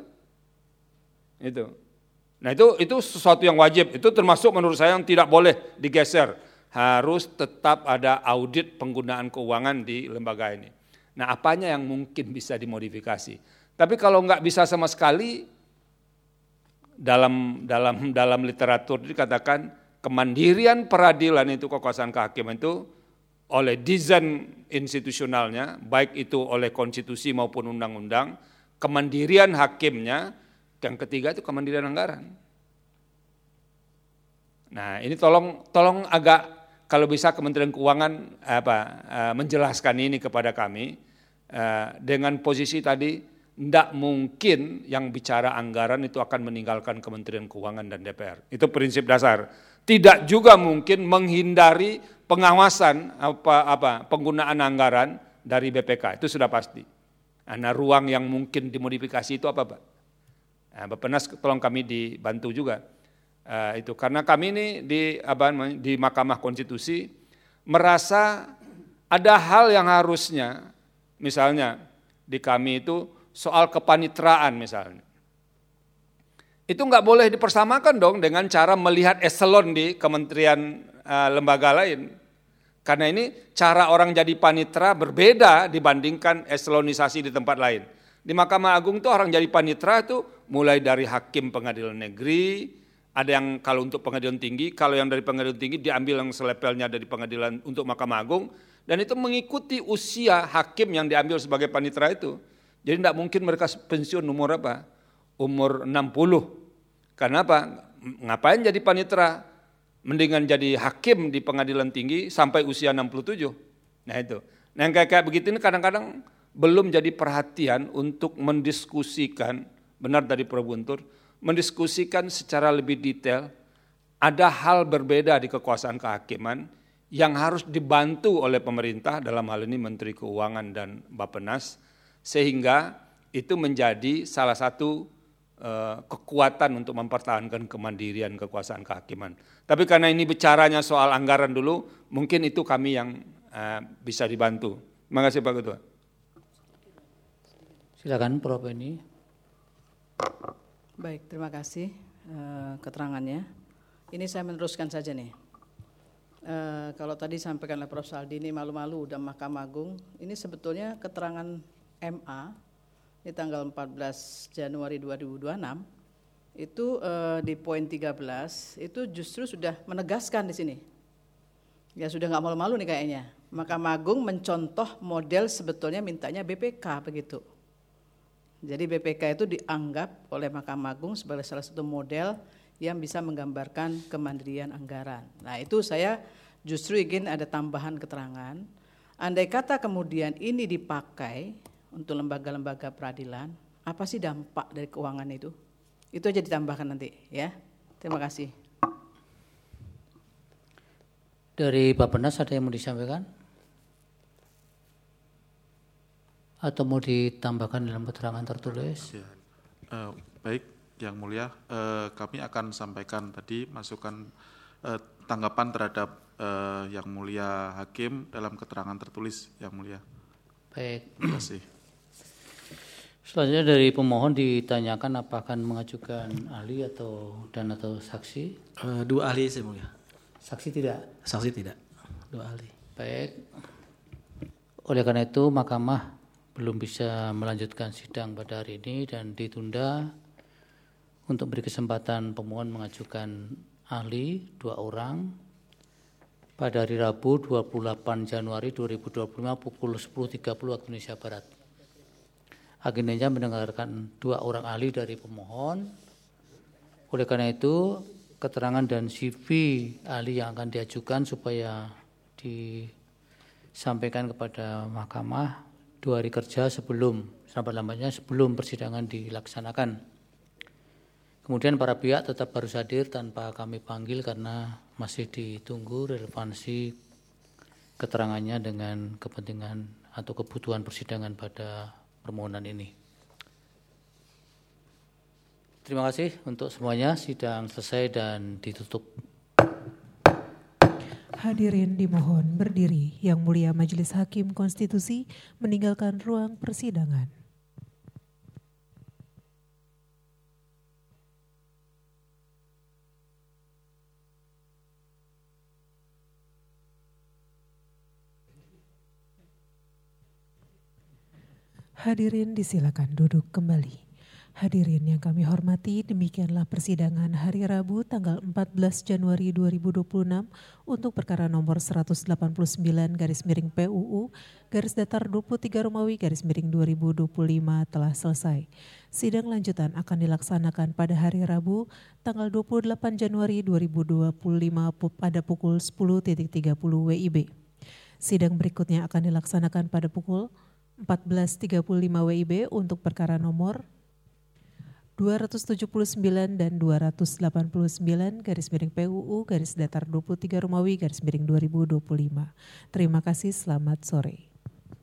Itu. Nah itu itu sesuatu yang wajib. Itu termasuk menurut saya yang tidak boleh digeser. Harus tetap ada audit penggunaan keuangan di lembaga ini. Nah apanya yang mungkin bisa dimodifikasi? Tapi kalau nggak bisa sama sekali, dalam dalam dalam literatur dikatakan kemandirian peradilan itu, kekuasaan kehakiman itu oleh desain institusionalnya, baik itu oleh konstitusi maupun undang-undang, kemandirian hakimnya, yang ketiga itu kemandirian anggaran. Nah ini tolong tolong agak kalau bisa Kementerian Keuangan apa uh, menjelaskan ini kepada kami uh, dengan posisi tadi tidak mungkin yang bicara anggaran itu akan meninggalkan Kementerian Keuangan dan D P R. Itu prinsip dasar. Tidak juga mungkin menghindari pengawasan apa apa penggunaan anggaran dari B P K. Itu sudah pasti. Nah, ruang yang mungkin dimodifikasi itu apa, Pak? Nah, Bappenas tolong kami dibantu juga. Uh, itu karena kami ini di apa di Mahkamah Konstitusi merasa ada hal yang harusnya misalnya di kami itu soal kepanitraan misalnya itu nggak boleh dipersamakan dong dengan cara melihat eselon di kementerian uh, lembaga lain karena ini cara orang jadi panitra berbeda dibandingkan eselonisasi di tempat lain. Di Mahkamah Agung tuh orang jadi panitra itu mulai dari hakim pengadilan negeri. Ada yang kalau untuk pengadilan tinggi, kalau yang dari pengadilan tinggi diambil yang selepelnya dari pengadilan untuk Mahkamah Agung, dan itu mengikuti usia hakim yang diambil sebagai panitera itu. Jadi tidak mungkin mereka pensiun umur apa? Umur enam puluh. Karena apa? Ngapain jadi panitera? Mendingan jadi hakim di pengadilan tinggi sampai usia enam puluh tujuh. Nah itu. Nah yang kayak, kayak begitu ini kadang-kadang belum jadi perhatian untuk mendiskusikan, benar dari Prof Guntur, mendiskusikan secara lebih detail, ada hal berbeda di kekuasaan kehakiman yang harus dibantu oleh pemerintah, dalam hal ini Menteri Keuangan dan Bappenas, sehingga itu menjadi salah satu uh, kekuatan untuk mempertahankan kemandirian kekuasaan kehakiman. Tapi karena ini bicaranya soal anggaran dulu, mungkin itu kami yang uh, bisa dibantu. Terima kasih Pak Ketua. Silakan Prof Eni. Baik, terima kasih uh, keterangannya. Ini saya meneruskan saja nih. Uh, kalau tadi sampaikan oleh Prof Saldi ini malu-malu udah Mahkamah Agung, ini sebetulnya keterangan M A di tanggal empat belas Januari dua ribu dua puluh enam itu uh, di poin tiga belas itu justru sudah menegaskan di sini. Ya sudah nggak malu-malu nih kayaknya. Mahkamah Agung mencontoh model sebetulnya mintanya B P K begitu. Jadi B P K itu dianggap oleh Mahkamah Agung sebagai salah satu model yang bisa menggambarkan kemandirian anggaran. Nah itu saya justru ingin ada tambahan keterangan. Andai kata kemudian ini dipakai untuk lembaga-lembaga peradilan, apa sih dampak dari keuangan itu? Itu aja ditambahkan nanti ya. Terima kasih. Dari Bappenas ada yang mau disampaikan? Atau mau ditambahkan dalam keterangan tertulis? Ya, uh, baik, Yang Mulia, uh, kami akan sampaikan tadi masukan uh, tanggapan terhadap uh, Yang Mulia Hakim dalam keterangan tertulis, Yang Mulia. Baik. Terima kasih. Selanjutnya dari pemohon ditanyakan apakah akan mengajukan ahli atau dan atau saksi? Uh, dua ahli, Yang Mulia. Saksi tidak? Saksi tidak. Dua ahli. Baik. Oleh karena itu, Mahkamah belum bisa melanjutkan sidang pada hari ini dan ditunda untuk beri kesempatan pemohon mengajukan ahli dua orang pada hari Rabu dua puluh delapan Januari dua ribu dua puluh lima pukul sepuluh tiga puluh waktu Indonesia Barat. Agendanya mendengarkan dua orang ahli dari pemohon. Oleh karena itu, keterangan dan C V ahli yang akan diajukan supaya disampaikan kepada Mahkamah dua hari kerja sebelum, lambat-lambatnya sebelum persidangan dilaksanakan. Kemudian para pihak tetap harus hadir tanpa kami panggil karena masih ditunggu relevansi keterangannya dengan kepentingan atau kebutuhan persidangan pada permohonan ini. Terima kasih untuk semuanya, sidang selesai dan ditutup. Hadirin dimohon berdiri. Yang Mulia Majelis Hakim Konstitusi meninggalkan ruang persidangan. Hadirin disilakan duduk kembali. Hadirin yang kami hormati, demikianlah persidangan hari Rabu tanggal empat belas Januari dua ribu dua puluh enam untuk perkara nomor seratus delapan puluh sembilan garis miring P U U garis datar dua puluh tiga Romawi garis miring dua ribu dua puluh lima telah selesai. Sidang lanjutan akan dilaksanakan pada hari Rabu tanggal dua puluh delapan Januari dua ribu dua puluh lima pada pukul sepuluh tiga puluh W I B. Sidang berikutnya akan dilaksanakan pada pukul empat belas tiga puluh lima W I B untuk perkara nomor dua ratus tujuh puluh sembilan dan dua ratus delapan puluh sembilan garis miring P U U garis datar dua puluh tiga Romawi garis miring dua ribu dua puluh lima. Terima kasih, selamat sore.